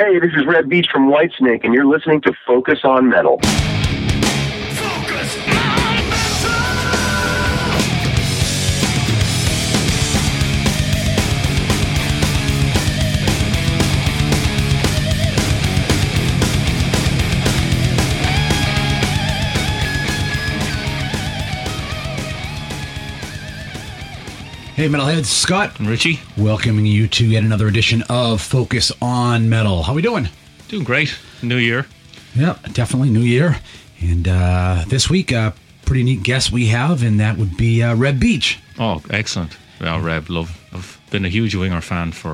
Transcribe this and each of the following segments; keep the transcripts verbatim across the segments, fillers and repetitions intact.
Hey, this is Red Beach from Whitesnake, and you're listening to Focus on Metal. Focus on Metal! Hey, Metalheads, Scott and Richie, welcoming you to yet another edition of Focus on Metal. How we doing? Doing great. New year. Yeah, definitely new year. And uh, this week, a pretty neat guest we have, and that would be uh, Reb Beach. Oh, excellent. Well, Reb, love. I've been a huge Winger fan for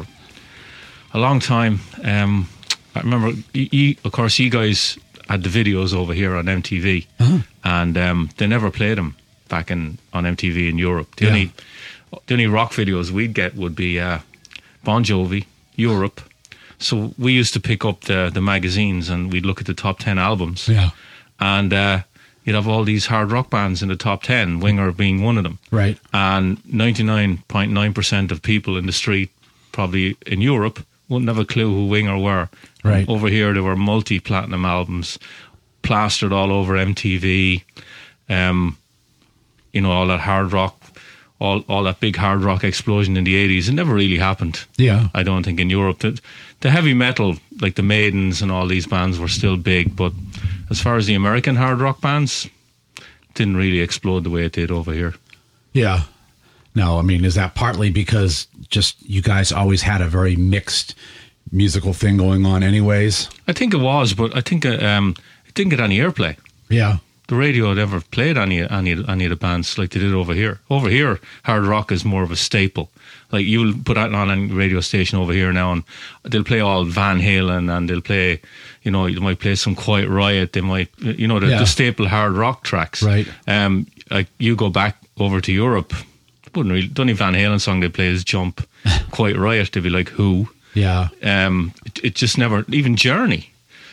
a long time. Um, I remember, you, you, of course, you guys had the videos over here on M T V, uh-huh. and um, they never played them back in on M T V in Europe. The yeah. only The only rock videos we'd get would be uh, Bon Jovi, Europe. So we used to pick up the the magazines and we'd look at the top ten albums. Yeah. And uh, you'd have all these hard rock bands in the top ten, Winger being one of them. Right. And ninety-nine point nine percent of people in the street, probably in Europe, wouldn't have a clue who Winger were. Right. Over here, there were multi-platinum albums plastered all over M T V. Um, you know, all that hard rock. All all that big hard rock explosion in the eighties, it never really happened. Yeah. I don't think in Europe. The, the heavy metal, like the Maidens and all these bands were still big, but as far as the American hard rock bands, didn't really explode the way it did over here. Yeah. No, I mean, is that partly because just you guys always had a very mixed musical thing going on anyways? I think it was, but I think uh, um, it didn't get any airplay. Yeah. The radio never played any any any of the bands like they did over here. Over here, hard rock is more of a staple. Like you'll put that on a radio station over here now, and they'll play all Van Halen, and they'll play, you know, they might play some Quiet Riot. They might, you know, the, yeah. the staple hard rock tracks. Right. Um, like you go back over to Europe, wouldn't really. The only Van Halen song they play is Jump. Quiet Riot, they'd be like Who. Yeah. Um, it, it just never. Even Journey.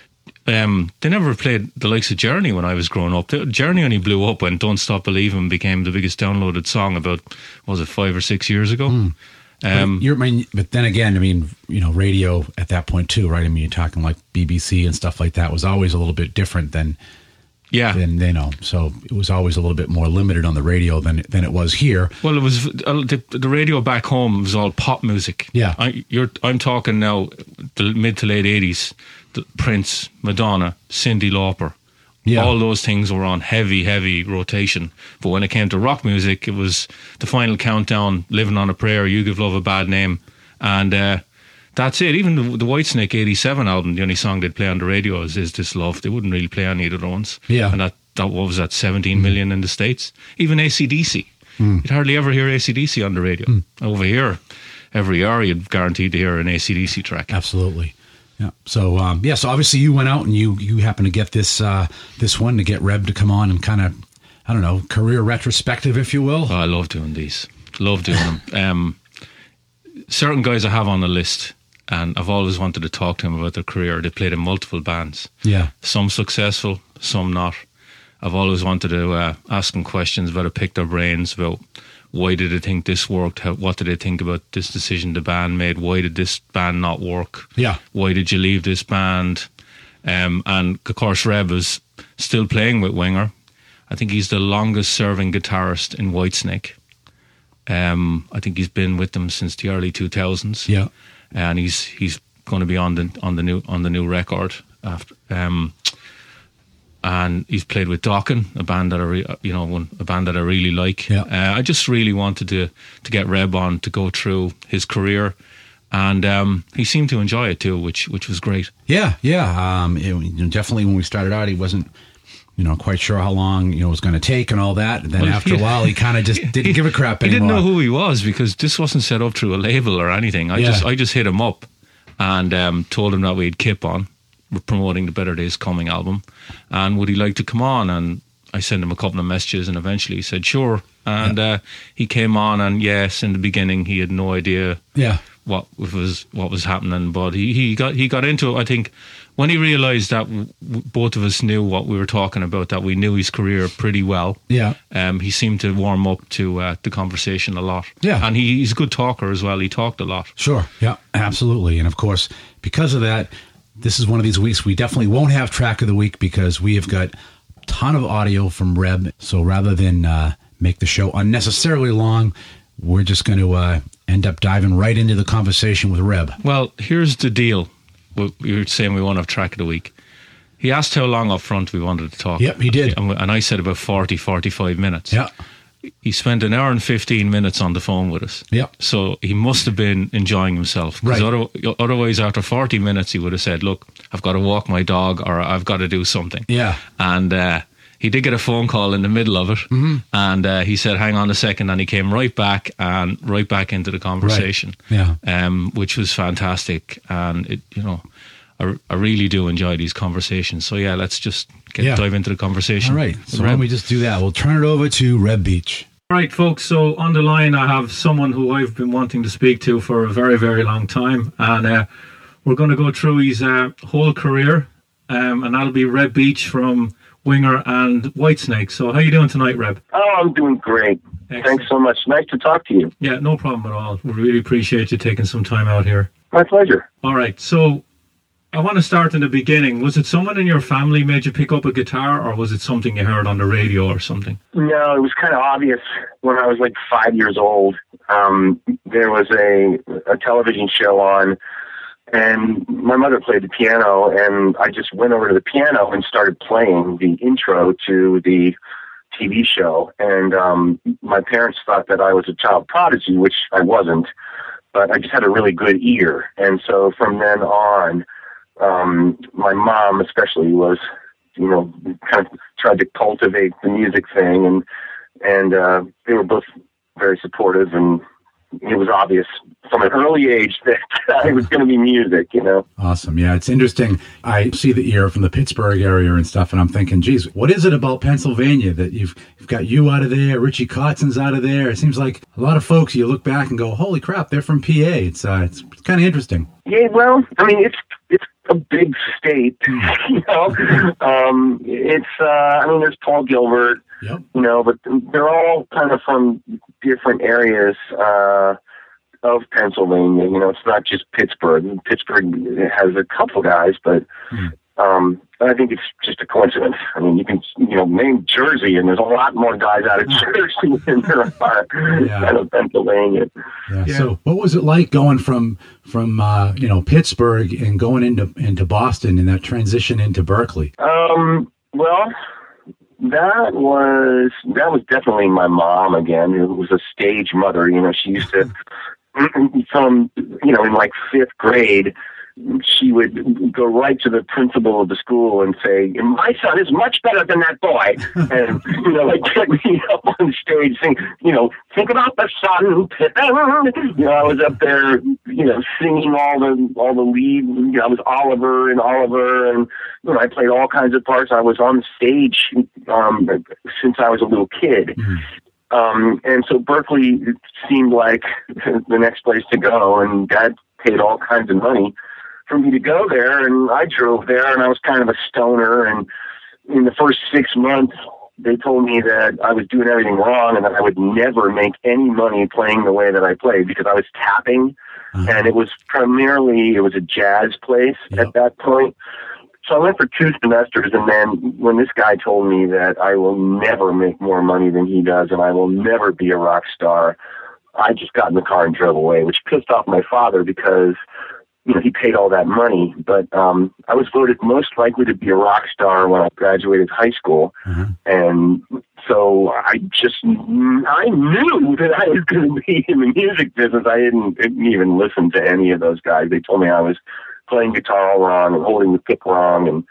Um, they never played the likes of Journey when I was growing up. The, Journey only blew up when Don't Stop Believin' became the biggest downloaded song about, was it five or six years ago? Mm. Um, but, you're, I mean, but then again, I mean, you know, radio at that point too, right? I mean, you're talking like B B C and stuff like that was always a little bit different than, yeah, than, you know, so it was always a little bit more limited on the radio than than it was here. Well, it was uh, the, the radio back home was all pop music. Yeah, I, you're. I'm talking now, the mid to late eighties. Prince, Madonna, Cyndi Lauper. Yeah. All those things were on heavy, heavy rotation. But when it came to rock music, it was The Final Countdown, Living on a Prayer, You Give Love a Bad Name. And uh, that's it. Even the, the Whitesnake eighty-seven album, the only song they'd play on the radio is Is This Love. They wouldn't really play any of the other ones. Yeah. And that, that what was that, seventeen mm. million in the States? Even A C D C. Mm. You'd hardly ever hear A C D C on the radio. Mm. Over here, every hour you'd guaranteed to hear an A C D C track. Absolutely. Yeah. So um, yeah. So obviously you went out and you you happened to get this uh, this one to get Reb to come on and kind of, I don't know, career retrospective, if you will. Oh, I love doing these. Love doing them. Um, certain guys I have on the list, and I've always wanted to talk to them about their career. They played in multiple bands. Yeah. Some successful, some not. I've always wanted to uh, ask them questions about it, pick their brains about why did they think this worked? How, what did they think about this decision the band made? Why did this band not work? Yeah. Why did you leave this band? Um, and of course, Reb is still playing with Winger. I think he's the longest serving guitarist in Whitesnake. Um, I think he's been with them since the early two thousands. Yeah. And he's he's going to be on the on the new on the new record after. Um, And he's played with Dokken, a band that I, re, you know, one, a band that I really like. Yeah. Uh, I just really wanted to to get Reb on to go through his career, and um, he seemed to enjoy it too, which which was great. Yeah, yeah. Um, it, you know, definitely when we started out, he wasn't, you know, quite sure how long you know it was going to take and all that. And then well, after yeah. a while, he kind of just didn't he, give a crap he anymore. He didn't know who he was because this wasn't set up through a label or anything. I yeah. just I just hit him up and um, told him that we had Kip on. We're promoting the Better Days Coming album, and would he like to come on? And I sent him a couple of messages, and eventually he said sure. And yeah. uh, he came on, and yes, in the beginning he had no idea yeah. what was what was happening, but he, he got he got into it. I think when he realised that w- both of us knew what we were talking about, that we knew his career pretty well. Yeah, um, he seemed to warm up to uh, the conversation a lot. Yeah, and he, he's a good talker as well. He talked a lot. Sure, yeah, absolutely, and of course because of that. this is one of these weeks we definitely won't have track of the week because we have got a ton of audio from Reb. So rather than uh, make the show unnecessarily long, we're just going to uh, end up diving right into the conversation with Reb. Well, here's the deal. You were saying we won't have track of the week. He asked how long up front we wanted to talk. Yep, he did. And I said about forty, forty-five minutes. Yeah. He spent an hour and fifteen minutes on the phone with us. Yep. So he must have been enjoying himself. Because right. other, otherwise, after forty minutes, he would have said, look, I've got to walk my dog or I've got to do something. Yeah. And uh, he did get a phone call in the middle of it. Mm-hmm. And uh, he said, hang on a second. And he came right back and right back into the conversation. Right. Yeah. Um, which was fantastic. And, it, you know, I, I really do enjoy these conversations. So, yeah, let's just get yeah. dive into the conversation. All right. So why don't we just do that? We'll turn it over to Reb Beach. All right, folks. So on the line, I have someone who I've been wanting to speak to for a very, very long time. And uh, we're going to go through his uh, whole career. Um, and that'll be Reb Beach from Winger and Whitesnake. So how you doing tonight, Reb? Oh, I'm doing great. Excellent. Thanks so much. Nice to talk to you. Yeah, no problem at all. We really appreciate you taking some time out here. My pleasure. All right. So I want to start in the beginning. Was it someone in your family made you pick up a guitar, or was it something you heard on the radio or something? No, it was kind of obvious when I was like five years old. Um, there was a, a television show on, and my mother played the piano, and I just went over to the piano and started playing the intro to the T V show. And um, my parents thought that I was a child prodigy, which I wasn't, but I just had a really good ear. And so from then on, Um, my mom especially was, you know, kind of tried to cultivate the music thing, and and uh, they were both very supportive, and it was obvious from an early age that it was going to be music, you know. Awesome. Yeah, it's interesting. I see the ear from the Pittsburgh area and stuff, and I'm thinking, geez, what is it about Pennsylvania that you've you've got you out of there, Richie Kotzen's out of there? It seems like a lot of folks, you look back and go, holy crap, they're from P A. It's uh, it's kind of interesting. Yeah, well, I mean, it's it's a big state, you know. um, it's, uh, I mean, there's Paul Gilbert, yep. you know, but they're all kind of from different areas uh, of Pennsylvania. You know, it's not just Pittsburgh. Pittsburgh has a couple guys, but mm. um, I think it's just a coincidence. I mean, you can, you know, name Jersey, and there's a lot more guys out of Jersey than there are yeah. out of Pennsylvania. Yeah. Yeah. So, what was it like going from from uh, you know Pittsburgh and going into into Boston and that transition into Berkeley? Um. Well, that was that was definitely my mom again, who was a stage mother. You know, she used to from you know in like fifth grade. She would go right to the principal of the school and say, my son is much better than that boy. And, you know, like get me up on stage saying, you know, think about the sun, Pippin. You know, I was up there, you know, singing all the, all the lead. You know, I was Oliver and Oliver, and, you know, I played all kinds of parts. I was on stage, um, since I was a little kid. Mm-hmm. Um, and so Berkeley seemed like the next place to go, and Dad paid all kinds of money for me to go there, and I drove there, and I was kind of a stoner, and in the first six months, they told me that I was doing everything wrong and that I would never make any money playing the way that I played because I was tapping, uh-huh. and it was primarily, it was a jazz place yep. at that point. So I went for two semesters, and then when this guy told me that I will never make more money than he does and I will never be a rock star, I just got in the car and drove away, which pissed off my father because you know, he paid all that money, but um, I was voted most likely to be a rock star when I graduated high school. Mm-hmm. And so I just, I knew that I was going to be in the music business. I didn't, didn't even listen to any of those guys. They told me I was playing guitar all wrong and holding the pick wrong. And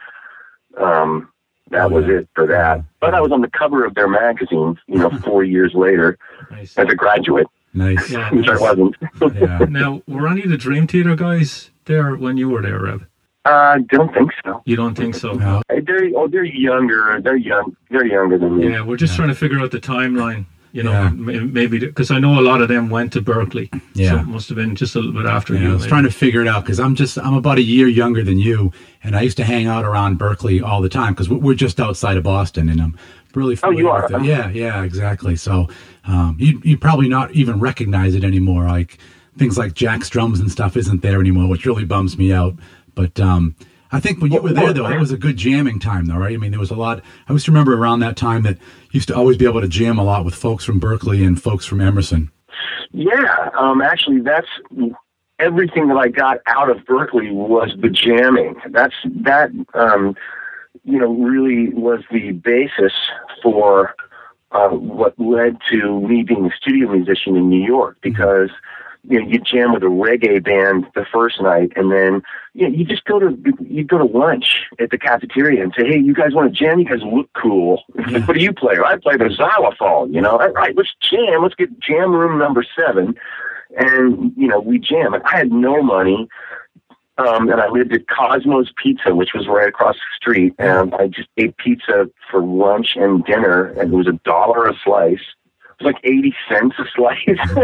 um, that oh, was yeah. it for that. But I was on the cover of their magazine, you know, four years later nice. as a graduate. Nice. Yeah, Which nice. I wasn't. yeah. Now, were any of the Dream Theater guys there when you were there, Reb? I uh, don't think so. You don't think so? No. They're, oh, they're younger. They're young. They're younger than me. Yeah, we're just yeah. trying to figure out the timeline. You know, yeah. maybe because I know a lot of them went to Berkeley. Yeah, so it must have been just a little bit after yeah, you. I was maybe. trying to figure it out because I'm just I'm about a year younger than you, and I used to hang out around Berkeley all the time because we're just outside of Boston, and I'm really familiar oh, you are. with it. Yeah, yeah, exactly. So um, you you probably not even recognize it anymore. Like things like Jack's Drums and stuff isn't there anymore, which really bums me out. But um, I think when you were there, though, that was a good jamming time, though, right? I mean, there was a lot. I used to remember around that time that you used to always be able to jam a lot with folks from Berkeley and folks from Emerson. Yeah, um, actually, that's everything that I got out of Berkeley was the jamming. That's that, um, you know, really was the basis for uh, what led to me being a studio musician in New York, because you know, you jam with a reggae band the first night, and then you know, you just go to you go to lunch at the cafeteria and say, "Hey, you guys want to jam? You guys look cool. Yeah. What do you play?" I play the xylophone. You know, all right, let's jam. Let's get jam room number seven, and you know, we jam. And I had no money, um, and I lived at Cosmo's Pizza, which was right across the street, and I just ate pizza for lunch and dinner, and it was a dollar a slice. Like eighty cents a slice.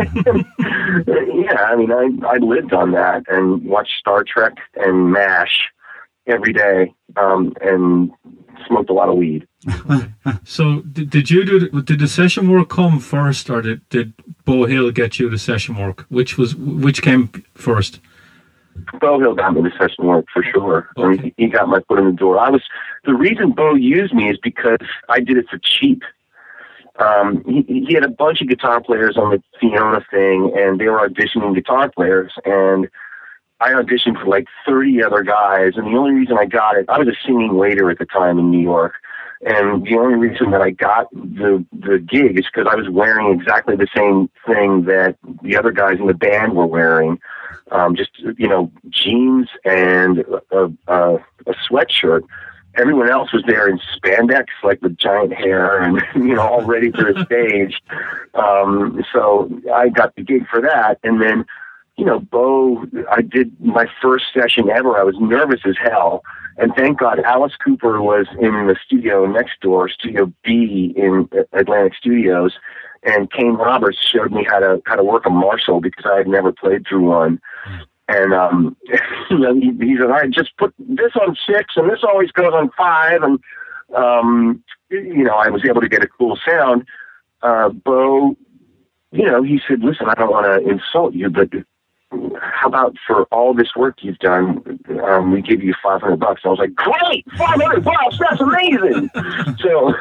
Yeah, I mean, I, I lived on that and watched Star Trek and MASH every day, um, and smoked a lot of weed. So did, did you do, the, did the session work come first, or did, did Beau Hill get you the session work? Which was, which came first? Beau Hill got me the session work for sure. Okay. I mean, he, he got my foot in the door. I was, the reason Beau used me is because I did it for cheap. Um, he, he had a bunch of guitar players on the Fiona thing, and they were auditioning guitar players, and I auditioned for like thirty other guys, and the only reason I got it, I was a singing waiter at the time in New York, and the only reason that I got the the gig is because I was wearing exactly the same thing that the other guys in the band were wearing, um, just, you know, jeans and a, a, a sweatshirt. Everyone else was there in spandex, like with giant hair and, you know, all ready for the stage. Um, so I got the gig for that. And then, you know, Beau, I did my first session ever. I was nervous as hell. And thank God Alice Cooper was in the studio next door, Studio B in Atlantic Studios. And Kane Roberts showed me how to, how to work a Marshall, because I had never played through one. And um, you know, he, he said, "All right, just put this on six, and this always goes on five." And um, you know, I was able to get a cool sound. Uh, Beau, you know, he said, "Listen, I don't want to insult you, but how about for all this work you've done, um, we give you five hundred bucks?" I was like, "Great, five hundred bucks! That's amazing!" So,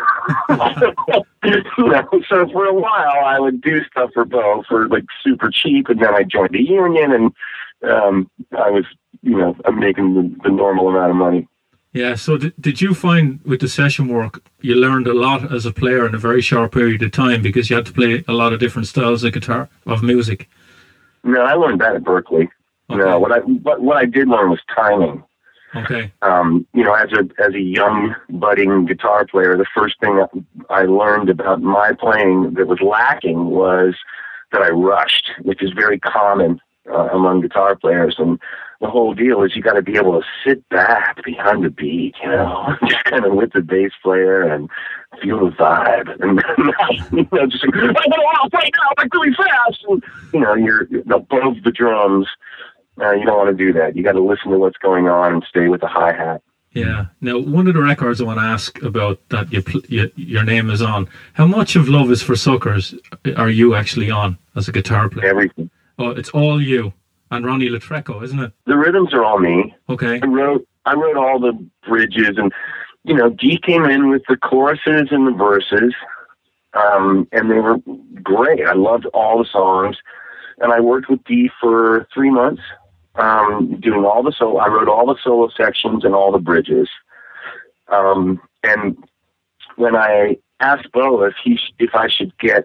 you know, so for a while, I would do stuff for Beau for like super cheap, and then I joined the union, and um, I was, you know, I'm making the, the normal amount of money. Yeah. So did, did you find with the session work, you learned a lot as a player in a very short period of time, because you had to play a lot of different styles of guitar, of music? No, I learned that at Berkeley. Okay. No, what I what, what I did learn was timing. Okay. Um, you know, as a as a young budding guitar player, the first thing that I learned about my playing that was lacking was that I rushed, which is very common uh, among guitar players. And the whole deal is you got to be able to sit back behind the beat, you know, just kind of with the bass player and feel the vibe, and you know, just like, I want to play now, like really fast. And, you know, you're above the drums. Uh, you don't want to do that. You got to listen to what's going on and stay with the hi hat. Yeah. Now, one of the records I want to ask about that you, pl- you your name is on. How much of Love Is for Suckers are you actually on as a guitar player? Everything. Oh, it's all you and Ronnie Latreco, isn't it? The rhythms are all me. Okay. I wrote I wrote all the bridges, and you know, Dee came in with the choruses and the verses, um, and they were great. I loved all the songs, and I worked with Dee for three months, um, doing all the solo. I wrote all the solo sections and all the bridges. Um, and when I asked Beau if he sh- if I should get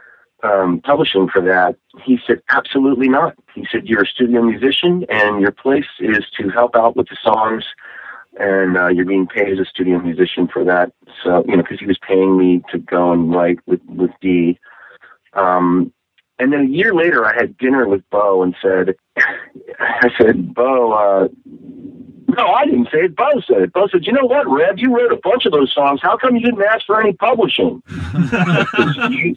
um, publishing for that, he said, absolutely not. He said, you're a studio musician, and your place is to help out with the songs, and uh, you're being paid as a studio musician for that. So, you know, because he was paying me to go and write with, with Dee. Um, and then a year later, I had dinner with Beau and said, I said, Beau, uh, no, I didn't say it. Beau said it. Beau said, you know what, Rev, you wrote a bunch of those songs. How come you didn't ask for any publishing? Because you,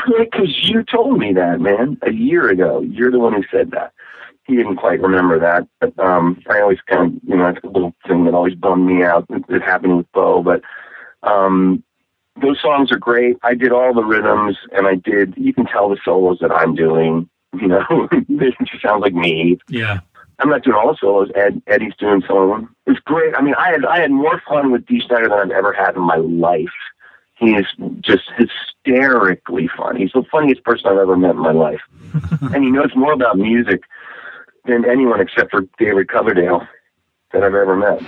you told me that, man, a year ago. You're the one who said that. He didn't quite remember that, but um, I always kind of, you know, it's a little thing that always bummed me out. It, it happened with Beau, but um, those songs are great. I did all the rhythms, and I did, you can tell the solos that I'm doing, you know, it just sounds like me. Yeah. I'm not doing all the solos. Ed, Eddie's doing some of them. It's great. I mean, I had I had more fun with Dee Snider than I've ever had in my life. He is just hysterically fun. He's the funniest person I've ever met in my life. And he knows more about music than anyone except for David Coverdale that I've ever met.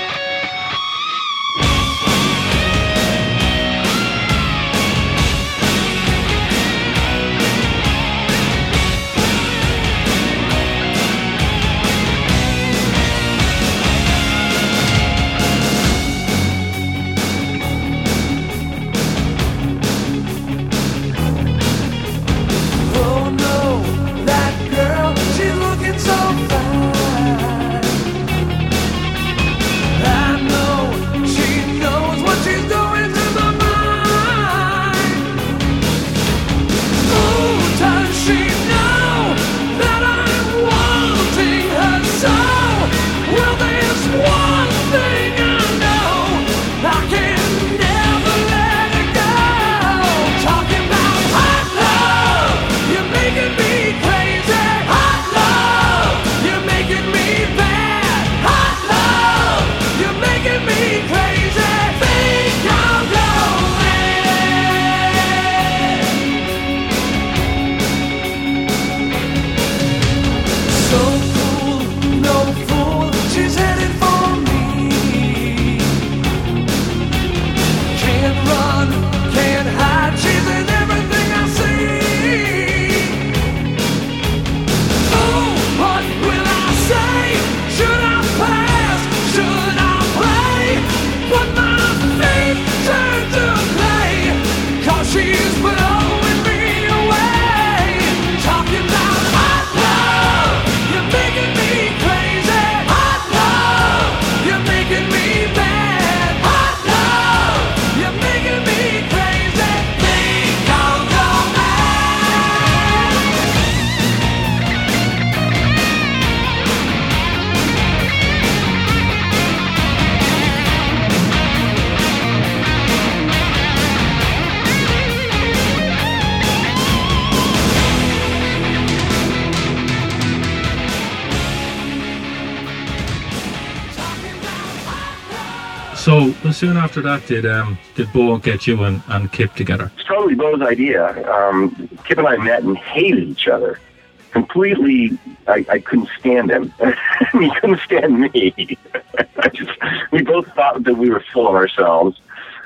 So soon after that, did um, did Bo get you and, and Kip together? It's totally Bo's idea. Um, Kip and I met and hated each other. Completely, I, I couldn't stand him. He couldn't stand me. I just, we both thought that we were full of ourselves.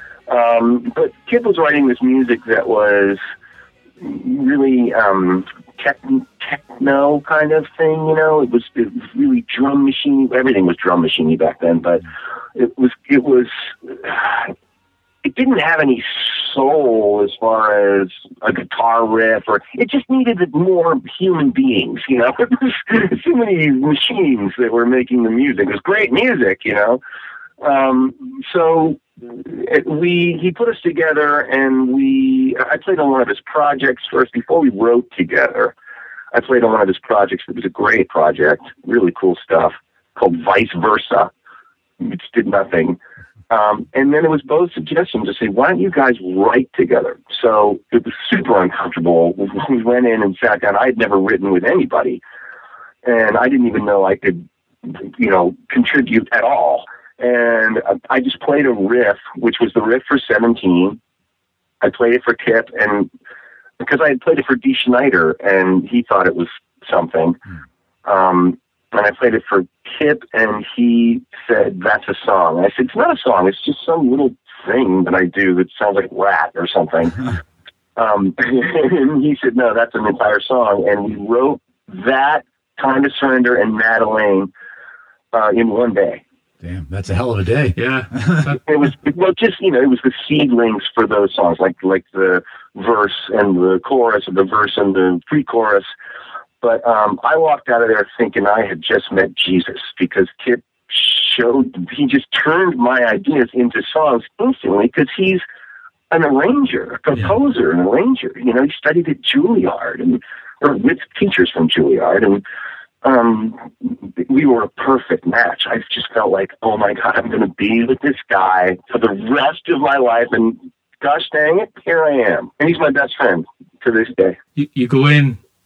Um, but Kip was writing this music that was really um, tech, techno kind of thing, you know. It was, it was really drum machine. Everything was drum machine-y back then, but it was, it was, it didn't have any soul as far as a guitar riff, or it just needed more human beings, you know. It was too many machines that were making the music. It was great music, you know. Um, so it, we, he put us together, and we, I played on one of his projects first before we wrote together. I played on one of his projects. It was a great project, really cool stuff, called Vice Versa, which did nothing. Um, and then it was Bo's suggestion to say, why don't you guys write together? So it was super uncomfortable. We went in and sat down. I had never written with anybody, and I didn't even know I could, you know, contribute at all. And I just played a riff, which was the riff for seventeen. I played it for Kip, and because I had played it for Dee Snider, and he thought it was something. Um, and I played it for Kip, and he said, that's a song. And I said, it's not a song. It's just some little thing that I do that sounds like rat or something. um, and he said, no, that's an entire song. And we wrote that, Time to Surrender, and Madeleine uh, in one day. Damn, that's a hell of a day. Yeah. It was, well, just, you know, it was the seedlings for those songs, like like the verse and the chorus, or the verse and the pre-chorus. But um, I walked out of there thinking I had just met Jesus, because Kip showed, he just turned my ideas into songs instantly, because he's an arranger, a composer, yeah. an arranger. You know, he studied at Juilliard, and or with teachers from Juilliard, and um, we were a perfect match. I just felt like, oh my God, I'm going to be with this guy for the rest of my life, and gosh dang it, here I am. And he's my best friend to this day. You, you go in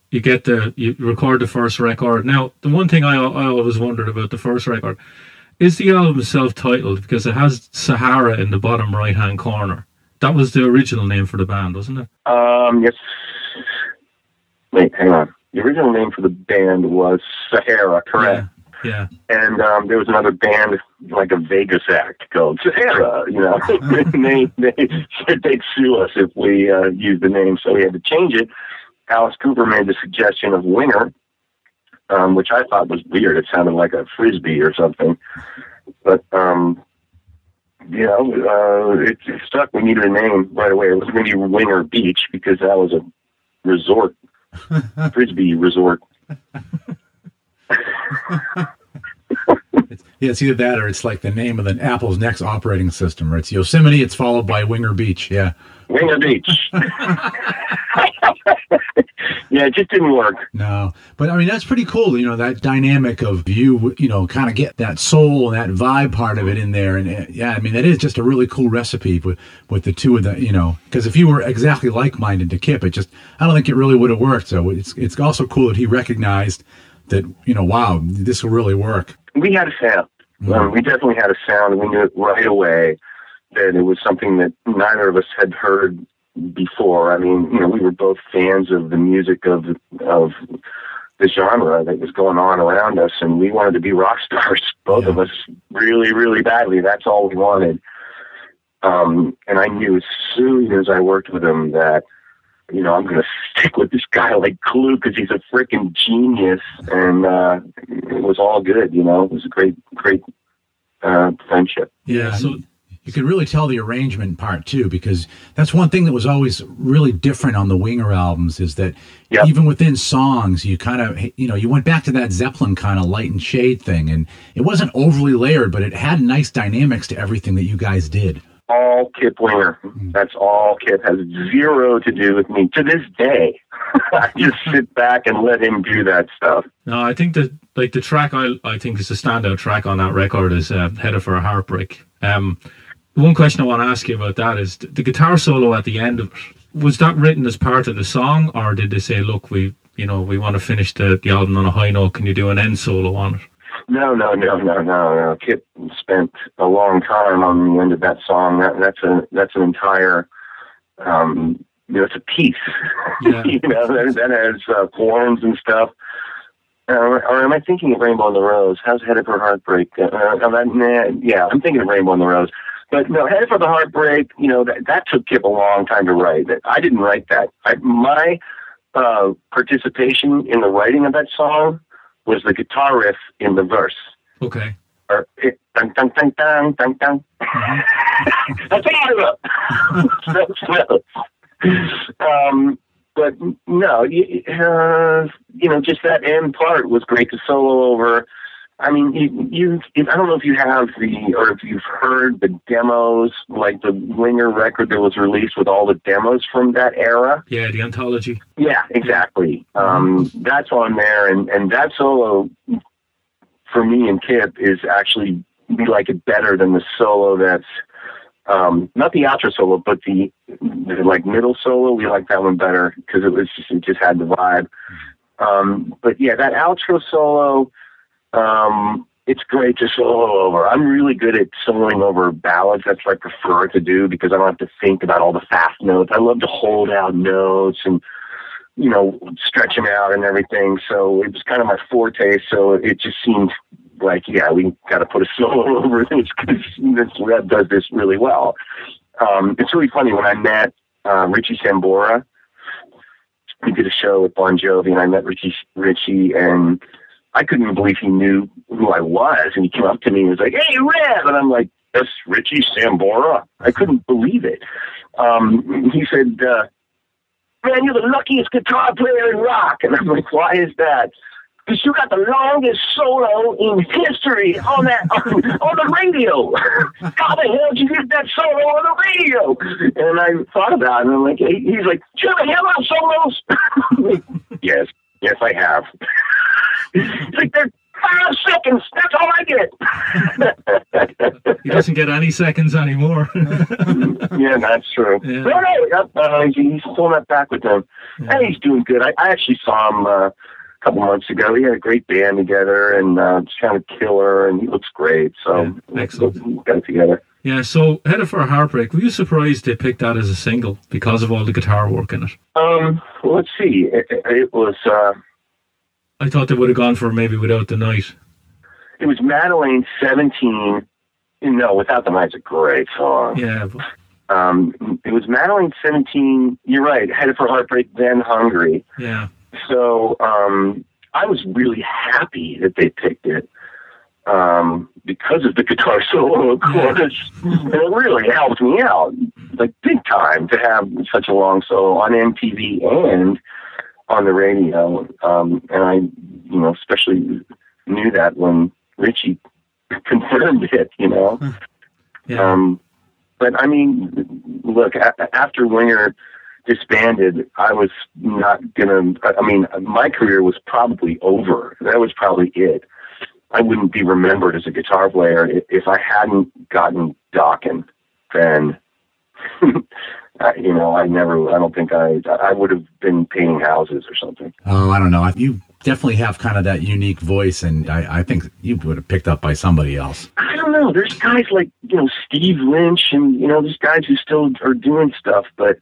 you get the you record the first record. Now, the one thing I I always wondered about the first record is the album self-titled because it has Sahara in the bottom right-hand corner. That was the original name for the band, wasn't it? Um, yes. Wait, hang on. The original name for the band was Sahara, correct? Yeah. yeah. And um, there was another band, like a Vegas act, called Sahara. You know, they they said they'd sue us if we uh, used the name, so we had to change it. Alice Cooper made the suggestion of Winger, um, which I thought was weird. It sounded like a frisbee or something, but um, you know, uh, it, it stuck. We needed a name right away. It was going to be Winger Beach because that was a resort, frisbee resort. It's, yeah, it's either that or it's like the name of the Apple's next operating system, or it's Yosemite. It's followed by Winger Beach. Yeah, Winger Beach. Yeah, it just didn't work. No, but I mean that's pretty cool. You know, that dynamic of you, you know, kind of get that soul and that vibe part of it in there. And uh, yeah, I mean that is just a really cool recipe with with the two of the, you know, because if you were exactly like-minded to Kip, it just I don't think it really would have worked. So it's it's also cool that he recognized that, you know, wow, this will really work. We had a sound. Mm-hmm. Um, we definitely had a sound, and we knew it right away that it was something that neither of us had heard before. I mean, you know, we were both fans of the music of of the genre that was going on around us, and we wanted to be rock stars, both yeah. of us, really, really badly. That's all we wanted. Um, and I knew as soon as I worked with him that, you know, I'm going to stick with this guy like glue because he's a freaking genius. And uh, it was all good, you know. It was a great, great uh, friendship. Yeah, so you could really tell the arrangement part, too, because that's one thing that was always really different on the Winger albums is that yep. even within songs, you kind of, you know, you went back to that Zeppelin kind of light and shade thing. And it wasn't overly layered, but it had nice dynamics to everything that you guys did. All Kip Winger. That's all Kip. Has zero to do with me. To this day, I just sit back and let him do that stuff. No, I think that like the track I I think is the standout track on that record is uh, Headed for a Heartbreak. Um, one question I want to ask you about that is the guitar solo at the end of it. Was that written as part of the song, or did they say, "Look, we you know we want to finish the, the album on a high note. Can you do an end solo on it?" No, no, no, no, no, no. Kip spent a long time on the end of that song. That, that's a that's an entire, um, you know, it's a piece. Yeah. you know, that, that has uh, horns and stuff. Uh, or am I thinking of Rainbow on the Rose? How's Headed for Heartbreak? Uh, uh, that, nah, yeah, I'm thinking of Rainbow on the Rose. But no, Headed for the Heartbreak. You know, that that took Kip a long time to write. I didn't write that. I, my uh, participation in the writing of that song was the guitar riff in the verse. Okay. Or it, dun, dun, dun, dun, dun, dun. Mm-hmm. That's all I wrote. um, but no, you, uh, you know, just that end part was great to solo over. I mean, you, you, if, I don't know if you have the, or if you've heard the demos, like the Winger record that was released with all the demos from that era. Yeah, the anthology. Yeah, exactly. Um, that's on there, and, and that solo, for me and Kip, is actually, we like it better than the solo that's, um, not the outro solo, but the, the like middle solo. We like that one better, because it was just, it just had the vibe. Um, but yeah, that outro solo, Um, it's great to solo over. I'm really good at soloing over ballads. That's what I prefer to do because I don't have to think about all the fast notes. I love to hold out notes and, you know, stretch them out and everything. So it was kind of my forte. So it just seemed like, yeah, we got to put a solo over this because this Red does this really well. Um, it's really funny when I met uh, Richie Sambora. We did a show with Bon Jovi, and I met Richie, Richie, and I couldn't even believe he knew who I was. And he came up to me and was like, "Hey, Red!" And I'm like, "That's Richie Sambora." I couldn't believe it. Um, he said, uh, "Man, you're the luckiest guitar player in rock." And I'm like, "Why is that?" "Because you got the longest solo in history on that on, on the radio." "How the hell did you get that solo on the radio?" And I thought about it, and I'm like, he's like, "Do you ever hear about solos?" Like, yes, yes, I have. He's like, "They're five seconds. That's all I get." he doesn't get any seconds anymore. Yeah, that's true. Yeah. No, no, uh, he's still not back with them. Yeah. And he's doing good. I, I actually saw him uh, a couple months ago. We had a great band together, and uh, it's kind of killer, and he looks great. So Yeah, excellent. we got it together. Yeah, so Headed for a Heartbreak, were you surprised they picked that as a single because of all the guitar work in it? Um, well, let's see. It, it was uh, I thought they would have gone for maybe Without the Night. it was Madeleine seventeen. No, Without the Night's a great song. Yeah, but, Um, it was Madeleine seventeen. You're right. Headed for Heartbreak, then Hungry. yeah, So um, I was really happy that they picked it um, because of the guitar solo, of course. And it really helped me out, like big time, to have such a long solo on M T V and on the radio. Um, and I, you know, especially knew that when Richie confirmed it, you know. yeah. Um, but I mean, look, a- after Winger disbanded, I was not gonna. I mean, my career was probably over. That was probably it. I wouldn't be remembered as a guitar player i- if I hadn't gotten Dokken. Then, uh, you know, I never. I don't think I. I would have been painting houses or something. Oh, I don't know. You definitely have kind of that unique voice, and I, I think you would have picked up by somebody else. I don't know. There's guys like, you know, Steve Lynch, and, you know, there's guys who still are doing stuff, but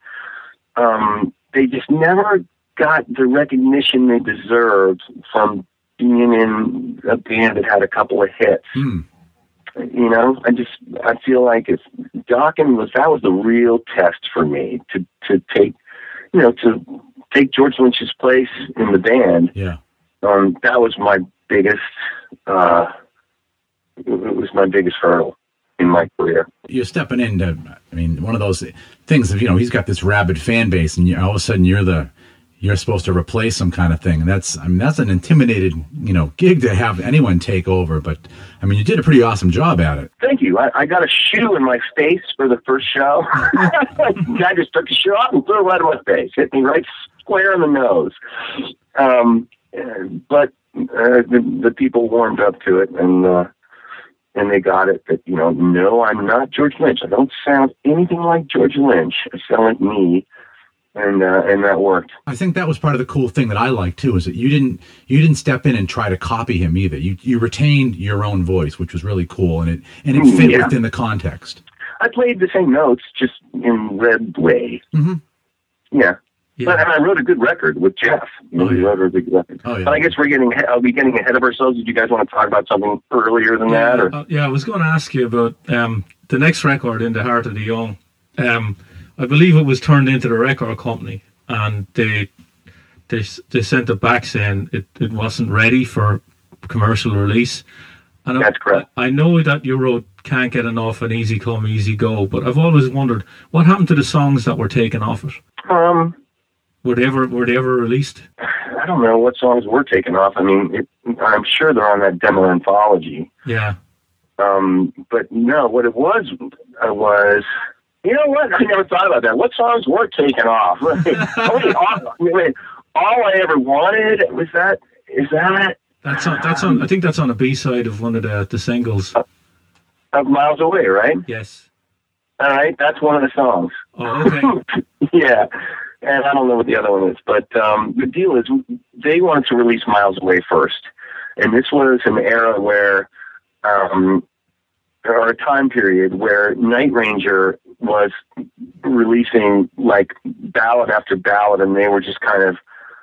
um, they just never got the recognition they deserved from being in a band that had a couple of hits. Hmm. You know, I just, I feel like if Dokken was, that was the real test for me to, to take, you know, to take George Lynch's place in the band. Yeah. Um, that was my biggest, uh, it was my biggest hurdle in my career. You're stepping into, I mean, one of those things of, you know, he's got this rabid fan base, and you, all of a sudden you're the, you're supposed to replace some kind of thing. And that's, I mean, that's an intimidated, you know, gig to have anyone take over. But, I mean, you did a pretty awesome job at it. Thank you. I, I got a shoe in my face for the first show. The guy just took the shoe off and threw it right in my face. Hit me right square in the nose. Um, uh, but uh, the, the people warmed up to it, and uh, and they got it that, you know, no, I'm not George Lynch. I don't sound anything like George Lynch. I sound like me. And uh, and that worked. I think that was part of the cool thing that I liked too, is that you didn't you didn't step in and try to copy him either. You you retained your own voice, which was really cool, and it and it fit Yeah. within the context. I played the same notes, just in red way. Mm-hmm. Yeah. Yeah. But and I wrote a good record with Jeff. You know, Oh, we yeah. wrote a good record. Oh, yeah. But I guess we're getting are we getting ahead of ourselves? Did you guys want to talk about something earlier than that? Or Uh, yeah, I was going to ask you about um, the next record, In the Heart of the Young. Um, I believe it was turned into the record company, and they they they sent it back saying it, it wasn't ready for commercial release. And That's I, correct. I know that you wrote Can't Get Enough and Easy Come, Easy Go, but I've always wondered what happened to the songs that were taken off it. um, Were they ever were they ever released? I don't know what songs were taken off. I mean, it, I'm sure they're on that demo anthology. Yeah. Um, but no, what it was uh, was. You know what? I never thought about that. What songs were taken off? Only all, wait, all I ever wanted was that. Is that That's on that's on I think that's on a B side of one of the, the singles. of Miles Away, right? Yes. All right, that's one of the songs. Oh, okay. Yeah, and I don't know what the other one is, but um, the deal is they wanted to release Miles Away first, and this was an era where, um, or a time period where Night Ranger was releasing like ballad after ballad, and they were just kind of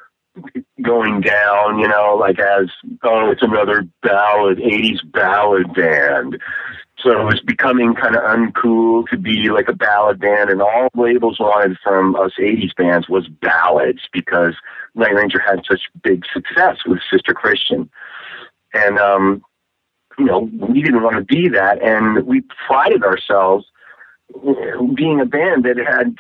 going down, you know, like as, oh, it's another ballad, eighties ballad band. So it was becoming kind of uncool to be like a ballad band, and all labels wanted from us eighties bands was ballads because Night Ranger had such big success with Sister Christian. And, um, you know, we didn't want to be that, and we prided ourselves being a band that had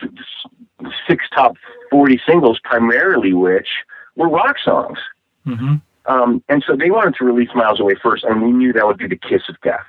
six top forty singles, primarily which were rock songs. Mm-hmm. Um, and so they wanted to release Miles Away first, and we knew that would be the kiss of death.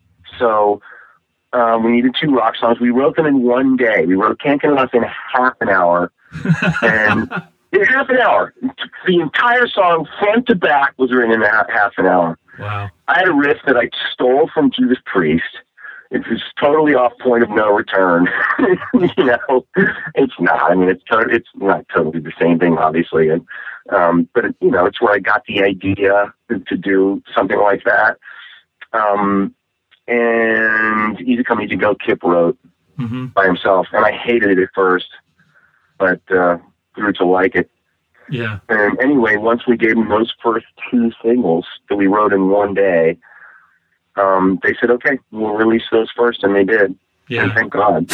So um, we needed two rock songs. We wrote them in one day. We wrote Can't Get Enough in half an hour. And in half an hour. The entire song, front to back, was written in a half an hour. Wow. I had a riff that I stole from Judas Priest. it's just totally off point of no return. You know, it's not. I mean, it's to- it's not totally the same thing, obviously, and um, but it, you know, it's where I got the idea to, to do something like that. Um, and Easy Come Easy Go, Kip wrote mm-hmm. by himself, and I hated it at first, but uh, grew to like it. Yeah. And anyway, once we gave them those first two singles that we wrote in one day, um, they said, okay, we'll release those first, and they did. Yeah. And thank God.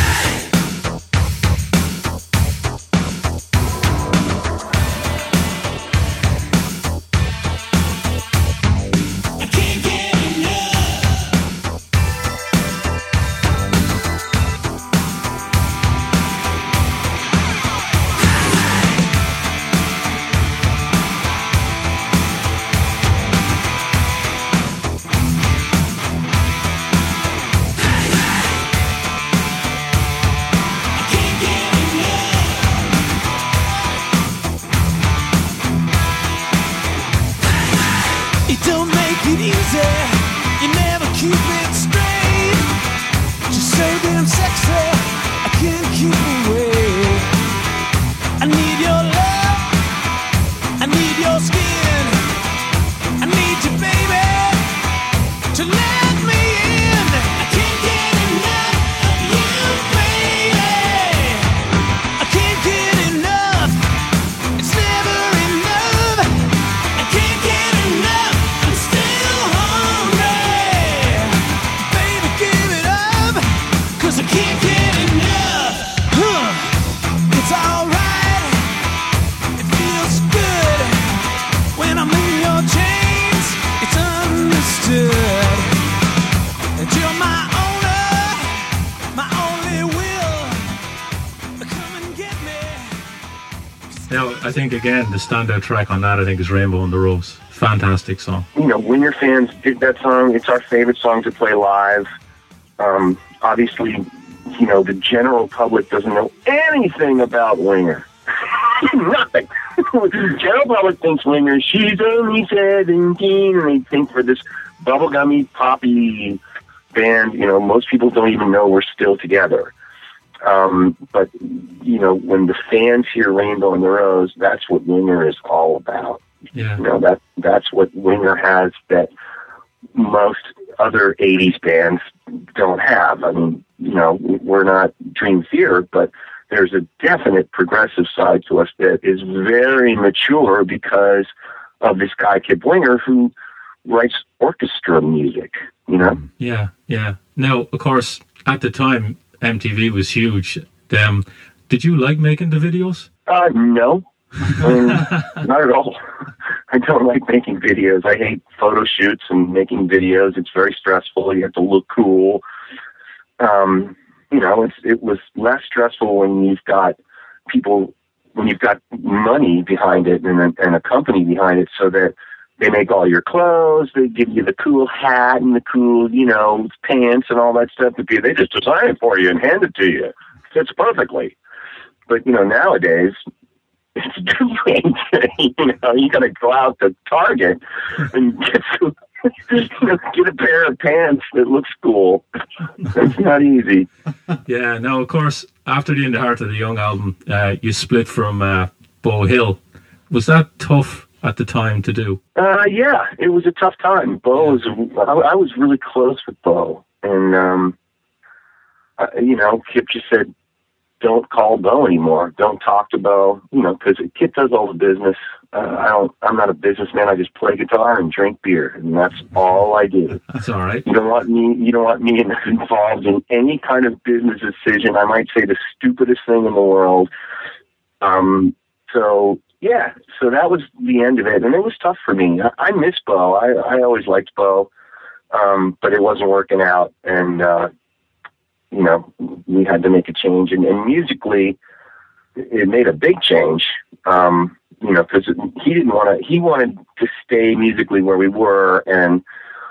I think, again, the standout track on that, I think, is Rainbow on the Rose. Fantastic song. You know, Winger fans dig that song. It's our favorite song to play live. Um, obviously, you know, the general public doesn't know anything about Winger. Nothing. The general public thinks Winger, she's only seventeen, and they think for this bubblegummy, poppy band, you know, most people don't even know we're still together. Um, but, you know, when the fans hear Rainbow in the Rose, that's what Winger is all about. Yeah. You know, that that's what Winger has that most other eighties bands don't have. I mean, you know, we're not Dream Theater, but there's a definite progressive side to us that is very mature because of this guy, Kip Winger, who writes orchestra music, you know? Yeah, yeah. Now, of course, at the time, M T V was huge. Um, did you like making the videos? Uh, no. I mean, not at all. I don't like making videos. I hate photo shoots and making videos. It's very stressful. You have to look cool. Um, you know, it's, it was less stressful when you've got people, when you've got money behind it and a, and a company behind it, so that they make all your clothes, they give you the cool hat and the cool, you know, pants and all that stuff. They just design it for you and hand it to you. It fits perfectly. But, you know, nowadays, it's different. You know, you got to go out to Target and get, some, you know, get a pair of pants that looks cool. It's not easy. Yeah, now, of course, after the In the Heart of the Young album, uh, you split from uh, Beau Hill. Was that tough at the time to do? Uh, yeah, it was a tough time. Beau was, I, I was really close with Beau. And, um, uh, you know, Kip just said, don't call Beau anymore. Don't talk to Beau, you know, because Kip does all the business. Uh, I don't, I'm not a businessman. I just play guitar and drink beer, and that's all I do. That's all right. You don't want me, you don't want me involved in any kind of business decision. I might say the stupidest thing in the world. Um, so, yeah, so that was the end of it, and it was tough for me. I, I miss Beau. I, I always liked Beau, um, but it wasn't working out, and, uh, you know, we had to make a change. And, and musically, it made a big change, um, you know, because he didn't want to, he wanted to stay musically where we were, and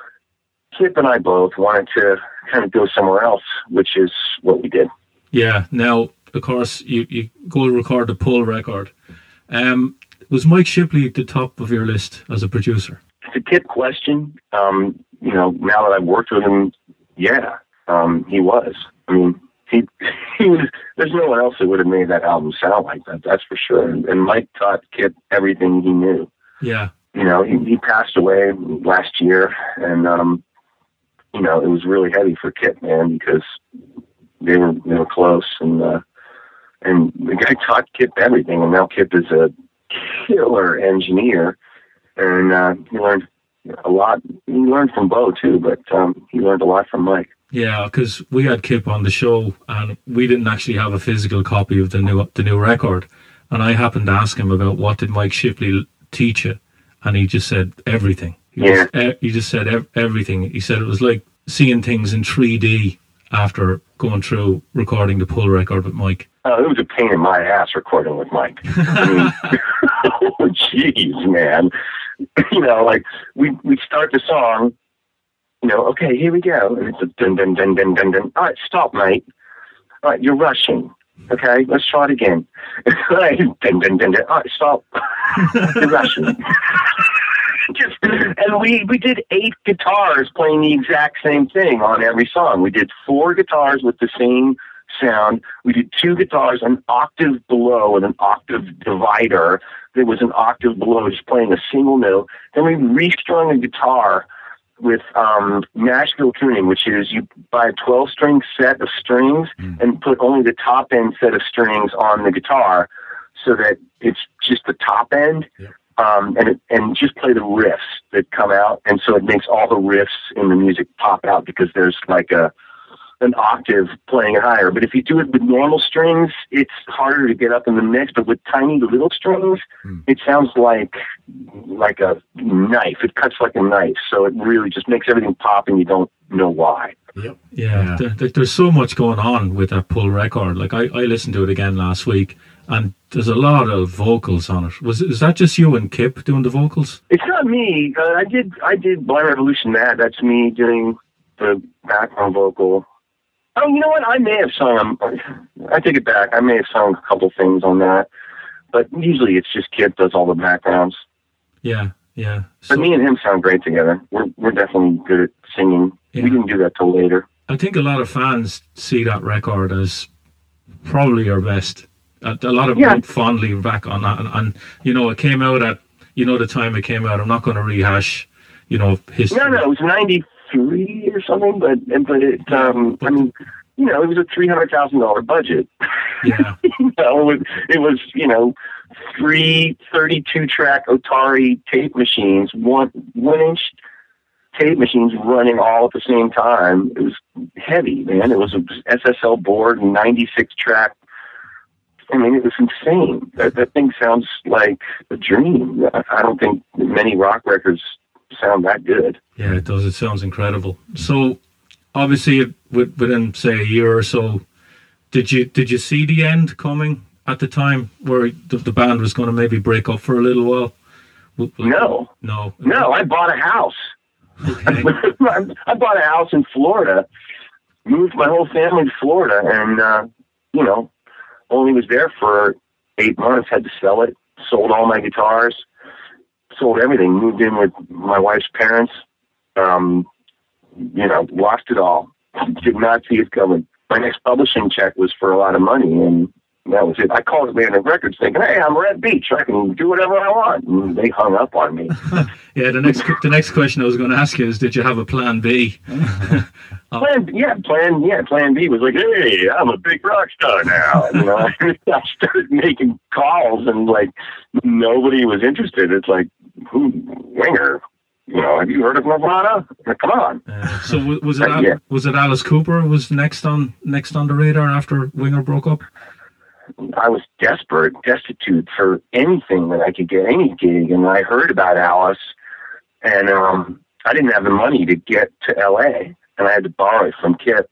Kip and I both wanted to kind of go somewhere else, which is what we did. Yeah. Now, of course, you, you go record the Pull record. Um, was Mike Shipley at the top of your list as a producer? It's a Kip question. Um, you know, now that I've worked with him, yeah. um, he was. I mean, he he was. There's no one else that would have made that album sound like that. That's for sure. And, and Mike taught Kip everything he knew. Yeah. You know, he, he passed away last year, and um, you know, it was really heavy for Kip, man, because they were they were close, and uh, and the guy taught Kip everything, and now Kip is a killer engineer, and uh, he learned a lot. He learned from Bo too, but um, he learned a lot from Mike. Yeah, because we had Kip on the show, and we didn't actually have a physical copy of the new the new record, and I happened to ask him about what did Mike Shipley teach you, and he just said everything. He Yeah, just, e- he just said ev- everything. He said it was like seeing things in three D after going through recording the Pull record with Mike. oh, it was a pain in my ass recording with Mike. I mean, oh, jeez, man. You know, like we we start the song. You know, okay, here we go. And it's a dun dun dun dun dun dun. All right, stop, mate. All right, you're rushing. Okay, let's try it again. All right, dun dun dun dun. All right, stop. You're rushing. Just, and we, we did eight guitars playing the exact same thing on every song. We did four guitars with the same sound. We did two guitars an octave below with an octave divider. There was an octave below just playing a single note. Then we restrung a guitar with um, Nashville tuning, which is you buy a twelve-string set of strings mm. and put only the top end set of strings on the guitar so that it's just the top end. Yep. Um, and it, and just play the riffs that come out, and so it makes all the riffs in the music pop out because there's like a an octave playing it higher. But if you do it with normal strings, it's harder to get up in the mix. But with tiny little strings, mm. it sounds like like a knife. It cuts like a knife, so it really just makes everything pop, and you don't know why. Yep. Yeah, yeah. There, there's so much going on with that Pull record. Like I, I listened to it again last week, and there's a lot of vocals on it. Was is that just you and Kip doing the vocals? It's not me. Uh, I did I did Blind Revolution Mad. That's me doing the background vocal. Oh, you know what? I may have sung. Um, I take it back. I may have sung a couple things on that, but usually it's just Kip does all the backgrounds. Yeah, yeah. So, but me and him sound great together. We're we're definitely good at singing. Yeah. We didn't do that till later. I think a lot of fans see that record as probably your best. A, a lot of yeah. people fondly back on that, and, and you know, it came out at you know the time it came out. I'm not going to rehash, you know, history. No, no, it was ninety-three or something, but but it. Um, but, I mean, you know, it was a three hundred thousand dollar budget. Yeah, you know, it, it was you know three thirty-two track Otari tape machines, one one inch tape machines running all at the same time. It was heavy, man. It was an S S L board, ninety-six track. I mean, it was insane. That, that thing sounds like a dream. I don't think many rock records sound that good. Yeah, it does. It sounds incredible. So, obviously, within say a year or so, did you did you see the end coming at the time where the, the band was going to maybe break up for a little while? No, no, no. I bought a house. Okay. I bought a house in Florida, moved my whole family to Florida, and uh, you know. Only was there for eight months, had to sell it, sold all my guitars, sold everything, moved in with my wife's parents, um, you know, lost it all. Did not see it coming. My next publishing check was for a lot of money, and that was it. I called Atlantic Records thinking, hey, I'm Red Beach, I can do whatever I want. And they hung up on me. Yeah, the next the next question I was going to ask you is, did you have a plan B? oh. Plan, yeah, plan, yeah, plan B was like, hey, I'm a big rock star now. You know, I started making calls, and like nobody was interested. It's like, who, Winger? You know, have you heard of Nirvana? Like, come on. Uh, so was, was it uh, yeah. was it Alice Cooper was next on next on the radar after Winger broke up? I was desperate, destitute for anything that I could get, any gig, and I heard about Alice, and um, I didn't have the money to get to L A, and I had to borrow it from Kip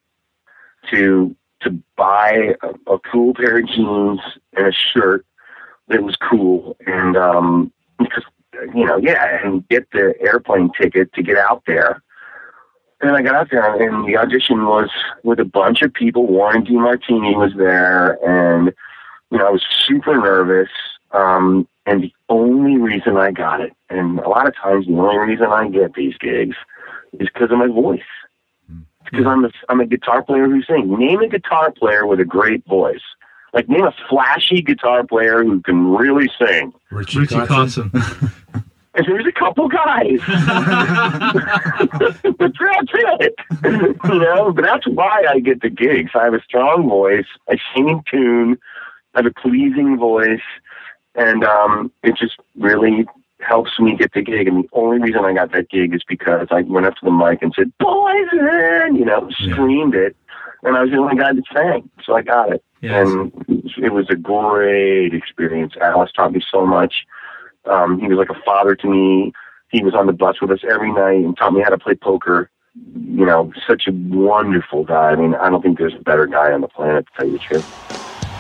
to to buy a, a cool pair of jeans and a shirt that was cool, and um, because you know, yeah, and get the airplane ticket to get out there. And I got out there, and the audition was with a bunch of people. Warren DeMartini was there, and you know, I was super nervous. Um, and the only reason I got it, and a lot of times the only reason I get these gigs, is because of my voice. because Yeah. I'm a, I'm a guitar player who sings. Name a guitar player with a great voice. Like, name a flashy guitar player who can really sing. Richie, Richie Kotzen. Kotzen. And there's a couple guys. But that's it. You know, but that's why I get the gigs. I have a strong voice. I sing in tune. I have a pleasing voice. And um, it just really helps me get the gig. And the only reason I got that gig is because I went up to the mic and said, "Poison," you know, screamed it. And I was the only guy that sang. So I got it. Yes. And it was a great experience. Alice taught me so much. Um, he was like a father to me. He was on the bus with us every night and taught me how to play poker. You know, such a wonderful guy. I mean, I don't think there's a better guy on the planet, to tell you the truth.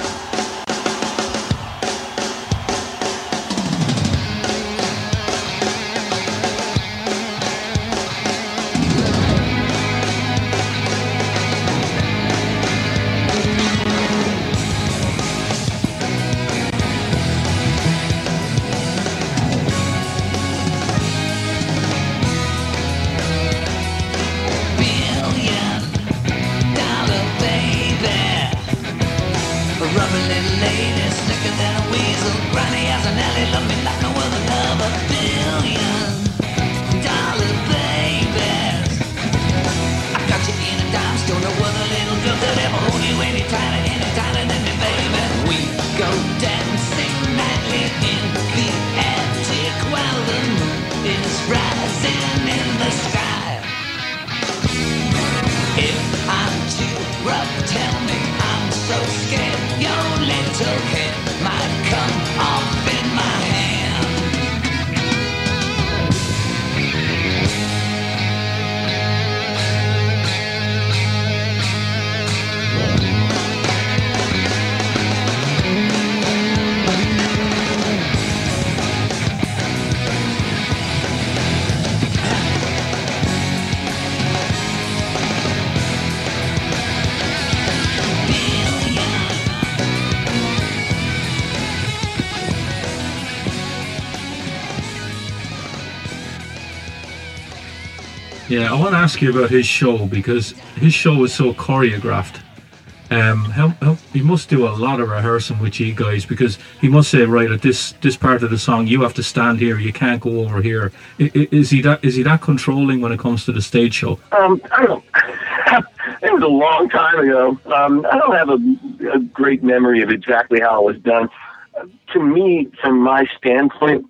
Yeah, I want to ask you about his show, because his show is so choreographed. Um, how, how, he must do a lot of rehearsing with you guys, because he must say, right, at this this part of the song, you have to stand here, you can't go over here. I, I, is he that is he that controlling when it comes to the stage show? Um, I don't know. It was a long time ago. Um, I don't have a, a great memory of exactly how it was done. Uh, to me, from my standpoint,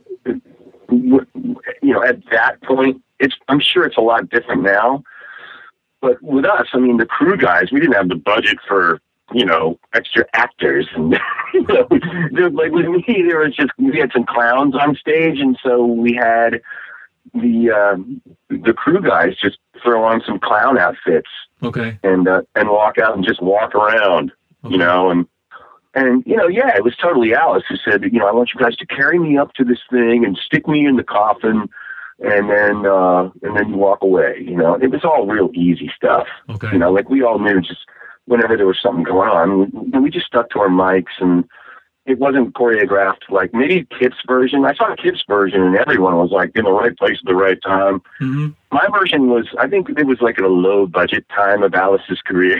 w- you know, at that point, it's I'm sure it's a lot different now. But with us, I mean, the crew guys, we didn't have the budget for, you know, extra actors. And, you know, there, like with me, there was just, we had some clowns on stage. And so we had the, uh, the crew guys just throw on some clown outfits. Okay. And, uh, and walk out and just walk around, okay. you know, and, and, you know, yeah, it was totally Alice who said, you know, I want you guys to carry me up to this thing and stick me in the coffin. And then, uh, and then you walk away, you know, it was all real easy stuff. Okay. You know, like we all knew just whenever there was something going on, we, we just stuck to our mics, and it wasn't choreographed. Like maybe Kip's version. I saw Kip's version and everyone was like in the right place at the right time. Mm-hmm. My version was, I think it was like at a low budget time of Alice's career.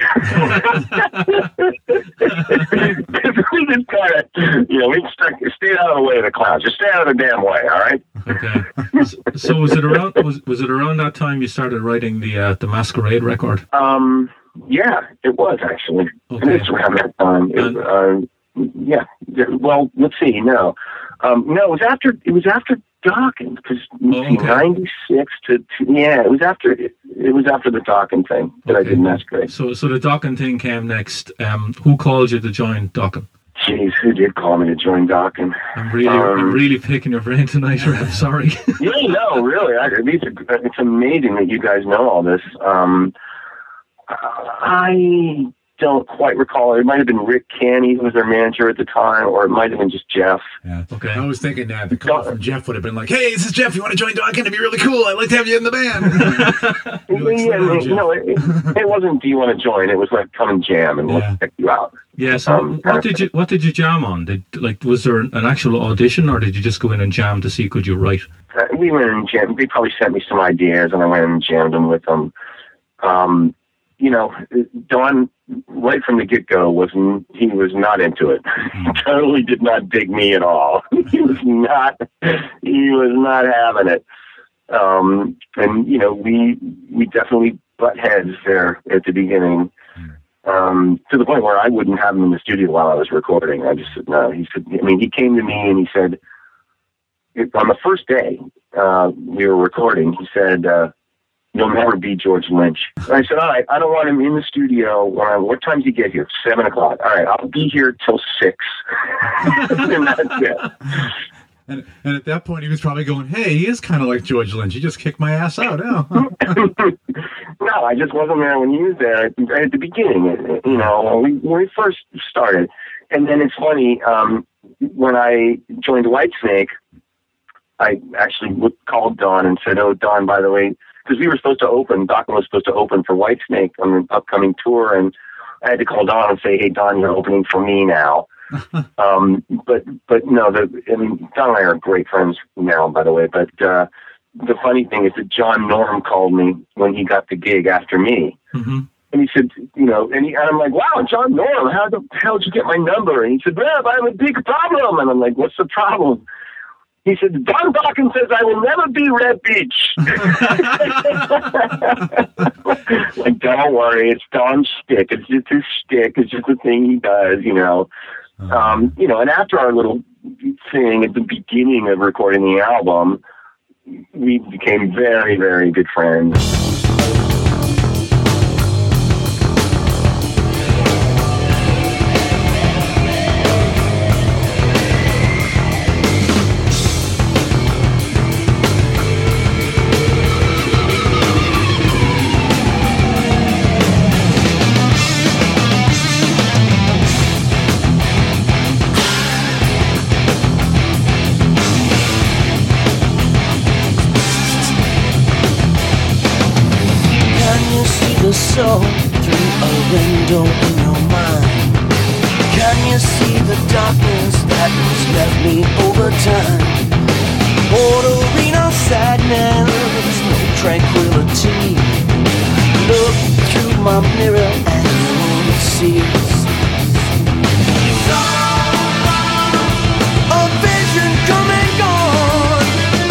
We just kind of, you know, we stuck, stay out of the way of the clowns. Just stay out of the damn way, all right? Okay. So, so was it around was was it around that time you started writing the uh, the Masquerade record? Um, yeah, it was actually. Okay. It was around that time. It, And- uh, yeah. Well, let's see. No, um, no, it was after. It was after Dawkins, because Oh, okay. ninety-six to, to yeah, it was after. It, it was after the Dawkins thing that Okay. I did Masquerade. So so the Dokken thing came next. Um, who called you to join Dokken? Jeez, who did call me to join Dawkins? I'm really Um, I'm really picking your brain tonight, Rev. Sorry. Yeah, no, really. I, these are, it's amazing that you guys know all this. Um, I don't quite recall. It might have been Rick Canny, who was their manager at the time, or it might have been just Jeff. Yeah. Okay. I was thinking that the call from Jeff would have been like, "Hey, this is Jeff. You want to join Dawkins? It'd be really cool. I'd like to have you in the band." You're like, Yeah, "Slow down, it, Jeff." no, it, it wasn't. Do you want to join? It was like come and jam, and Yeah. we'll check you out. Yeah. So Um, what did you what did you jam on? Did like was there an actual audition, or did you just go in and jam to see could you write? Uh, we went and jammed. They probably sent me some ideas, and I went and jammed them with them. Um, you know, Don, right from the get-go, wasn't, he was not into it. He totally did not dig me at all. He was not, he was not having it. Um, and, you know, we, we definitely butt heads there at the beginning, um, to the point where I wouldn't have him in the studio while I was recording. I just said, no, he said, I mean, he came to me and he said, on the first day, uh, we were recording, he said, uh, you'll never be George Lynch. And I said, all right, I don't want him in the studio. Uh, what time do you get here? Seven o'clock. All right, I'll be here till six. And that's it. And, and at that point, he was probably going, hey, he is kind of like George Lynch. He just kicked my ass out. Oh. No, I just wasn't there when he was there right at the beginning, you know, when we, when we first started. And then it's funny, um, when I joined Whitesnake, I actually called Don and said, oh, Don, by the way, because we were supposed to open, Dokken was supposed to open for Whitesnake on an upcoming tour, and I had to call Don and say, hey, Don, you're opening for me now. um, but, but no, the, I mean, Don and I are great friends now, by the way, but, uh, the funny thing is that John Norm called me when he got the gig after me. Mm-hmm. And he said, you know, and, he, and I'm like, wow, John Norm, how the hell did you get my number? And he said, Rev, I have a big problem. And I'm like, what's the problem? He said, Don Dokken says I will never be Red Beach. Like, don't worry, it's Don's shtick. It's just his shtick. It's just the thing he does, you know. Uh-huh. Um, you know, and after our little thing at the beginning of recording the album, we became very, very good friends. So through a window in your mind, can you see the darkness that has left me over time? Port arena sadness, no tranquility. Look through my mirror and you only see a vision come and gone.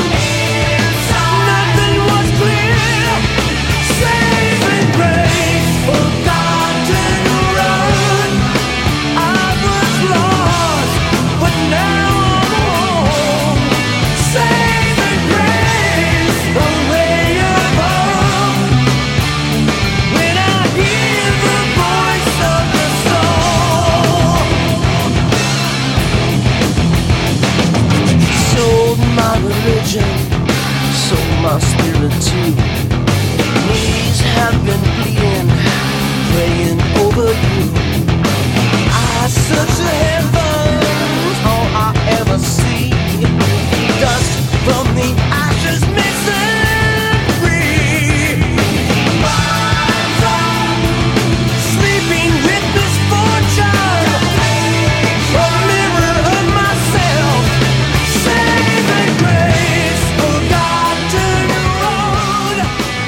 Nothing was clear. Saving grace, forgotten run. I was lost, but now I'm home. Saving grace, a ray above. When I hear the voice of the soul, sold my religion, sold my spirit too. Knees have been bleeding, praying over you. I search the heavens, all I ever see. Dust from the ashes, missing free. Minds are sleeping with misfortune. A mirror of myself, saving grace, forgotten road.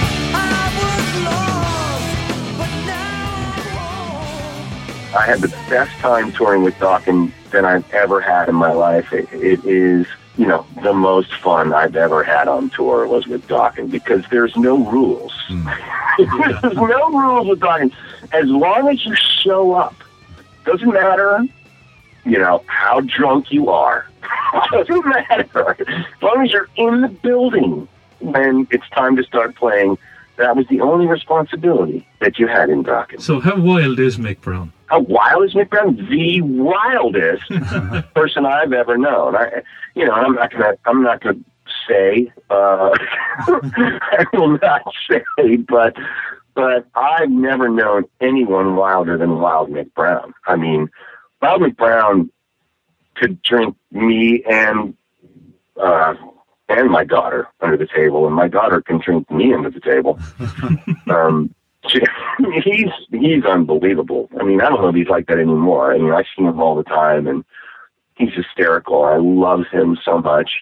I had the best time touring with Dokken than I've ever had in my life. It, it is, you know, the most fun I've ever had on tour was with Dokken because there's no rules. Mm. There's no rules with Dokken. As long as you show up, doesn't matter, you know, how drunk you are. Doesn't matter. As long as you're in the building when it's time to start playing, that was the only responsibility that you had in Dokken. So how wild is Mick Brown? How wild is Mick Brown? The wildest person I've ever known. I, you know, I'm not gonna, I'm not gonna say, uh, I will not say, but, but I've never known anyone wilder than Wild Mick Brown. I mean, Wild Mick Brown could drink me and, uh, and my daughter under the table, and my daughter can drink me under the table. um, she, he's he's unbelievable. I mean, I don't know if he's like that anymore. I mean, I see him all the time, and he's hysterical. I love him so much.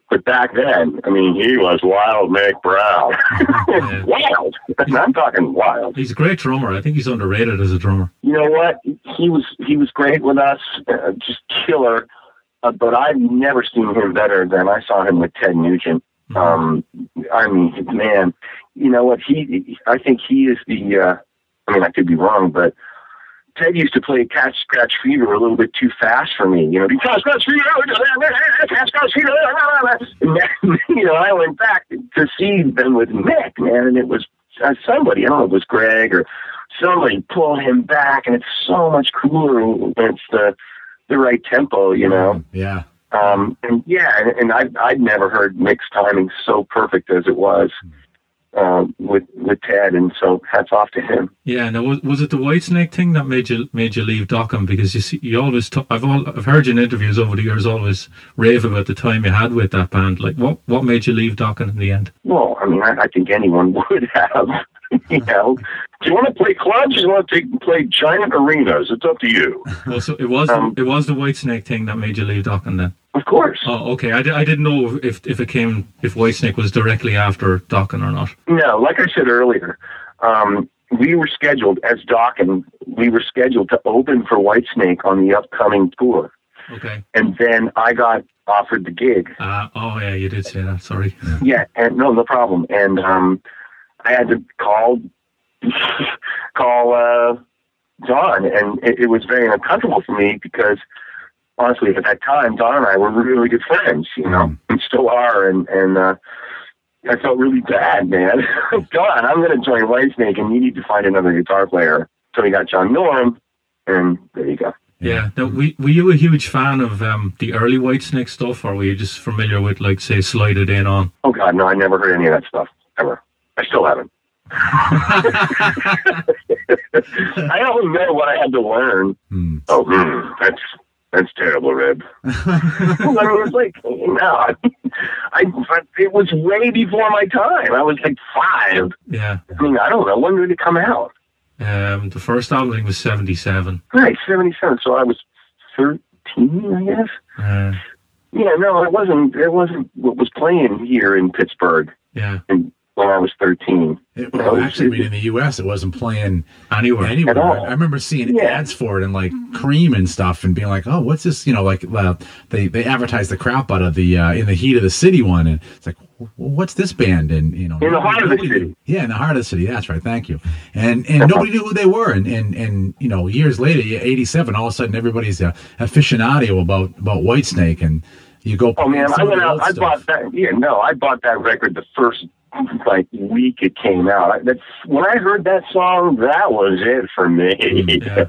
But back then, I mean, he was Wild Mick Brown. Yeah. Wild. I'm talking wild. He's a great drummer. I think he's underrated as a drummer. You know what? He was he was great with us, uh, just killer. Uh, but I've never seen him better than I saw him with Ted Nugent. Mm-hmm. Um, I mean, man, you know what? He, I think he is the. Uh, I mean, I could be wrong, but Ted used to play Cat Scratch Fever a little bit too fast for me. You know, Cat Scratch Fever, Cat Scratch Fever. And then, you know, I went back to see them with Mick, man, and it was uh, somebody. I don't know if it was Greg or somebody pulled him back, and it's so much cooler when it's the the right tempo, you know. Yeah. Um, and yeah, and, and I I'd never heard Mick's timing so perfect as it was. Um, with with Ted, and so hats off to him. Yeah, now was, was it the Whitesnake thing that made you made you leave Dokken? Because you see, you always t- I've all I've heard you in interviews over the years always rave about the time you had with that band. Like, what what made you leave Dokken in the end? Well, I mean, I, I think anyone would have. You know, do you want to play clubs? Or do you want to take, play giant arenas? It's up to you. Well, so it was Um, it was the Whitesnake thing that made you leave Dokken then. Of course. Oh, okay. I, di- I didn't know if if it came if Whitesnake was directly after Dokken or not. No, like I said earlier, um, we were scheduled as Dokken. We were scheduled to open for Whitesnake on the upcoming tour, Okay. and then I got offered the gig. Uh, oh yeah, you did say that. Sorry. Yeah, and no, no problem. And um, I had to call call uh, Don, and it, it was very uncomfortable for me because honestly, at that time, Don and I were really good friends, you know, Mm. and still are. And and uh, I felt really bad, man. Don, I'm going to join Whitesnake, and you need to find another guitar player. So we got John Norm, and there you go. Yeah. Now, were, were you a huge fan of um, the early Whitesnake stuff, or were you just familiar with, like, say, Slide It In On? Oh God, no, I never heard any of that stuff ever. I still haven't. I don't know what I had to learn. Hmm. Oh, mm, that's that's terrible, Reb. I mean, it was like, no, I, I, it was way before my time. I was like five. Yeah. I mean, I don't know. When did it come out? Um, the first album I think was seventy-seven. Right, seventy-seven. So I was thirteen, I guess. Uh, Yeah, no, it wasn't. It wasn't what was playing here in Pittsburgh yeah. in, when I was thirteen. It, well, actually, I mean, in the U S, it wasn't playing Anywhere. anywhere. At all. I remember seeing Yeah. ads for it and like Cream and stuff, and being like, "Oh, what's this?" You know, like uh, they they advertised the crap out of the uh, In the Heat of the City one, and it's like, well, what's this band? And you know, In the heart of the nobody- city. Yeah, in the heart of the city. That's right. Thank you. And and nobody knew who they were. And and and you know, years later, eighty-seven, all of a sudden, everybody's a aficionado about about Whitesnake, and you go. Oh man, some I of went the out. old I stuff. bought that. Yeah, no, I bought that record the first like week it came out. I, that's when I heard that song. That was it for me. Yeah.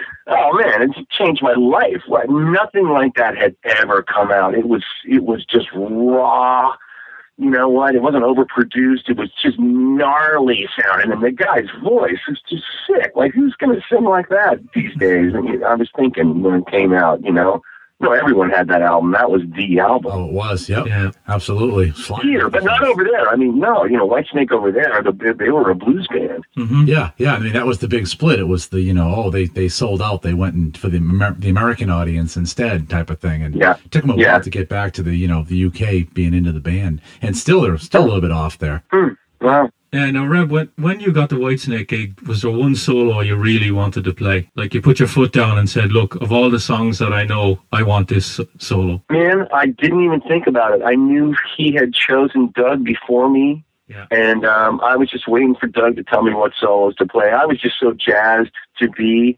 Oh man, it changed my life. Like, nothing like that had ever come out. It was it was just raw. You know what? It wasn't overproduced. It was just gnarly sounding, and the guy's voice is just sick. Like, who's going to sing like that these days? I mean, I was thinking when it came out, you know. No, everyone had that album. That was the album. Oh, it was. Yep. Yeah. Absolutely. Slide- Here, but not over there. I mean, no, you know, Whitesnake over there, the, they were a blues band. Mm-hmm. Yeah, yeah. I mean, that was the big split. It was the, you know, oh, they, they sold out. They went in for the Amer- the American audience instead, type of thing. And Yeah. it took them a Yeah. while to get back to the, you know, the U K being into the band, and still they're still a little bit off there. Hmm. Well, Yeah, now, Reb, when, when you got the Whitesnake gig, was there one solo you really wanted to play? Like, you put your foot down and said, look, of all the songs that I know, I want this s- solo. man, I didn't even think about it. I knew he had chosen Doug before me, Yeah. and um, I was just waiting for Doug to tell me what solos to play. I was just so jazzed to be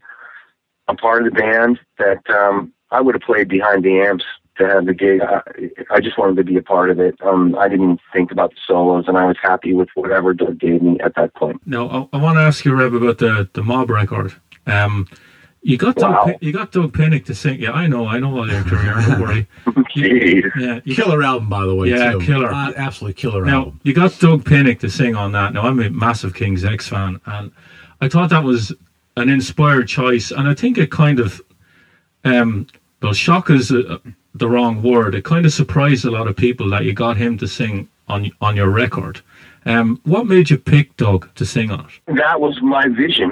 a part of the band that um, I would have played behind the amps to have the gig. I, I just wanted to be a part of it. Um, I didn't even think about the solos, and I was happy with whatever Doug gave me at that point. Now, I, I want to ask you, Reb, about the, the Mob record. Um, you got Wow. Doug, Pin- you got Doug Pinnick to sing. Yeah, I know, I know all your career. Don't worry. Jeez. Yeah, you got, Killer album, by the way. Yeah, too. killer. Uh, absolutely killer now album. you got Doug Pinnick to sing on that. Now, I'm a massive King's X fan, and I thought that was an inspired choice, and I think it kind of, um, well, shock is a, the wrong word. It kind of surprised a lot of people that you got him to sing on on your record. Um, what made you pick Doug to sing on it? That was my vision.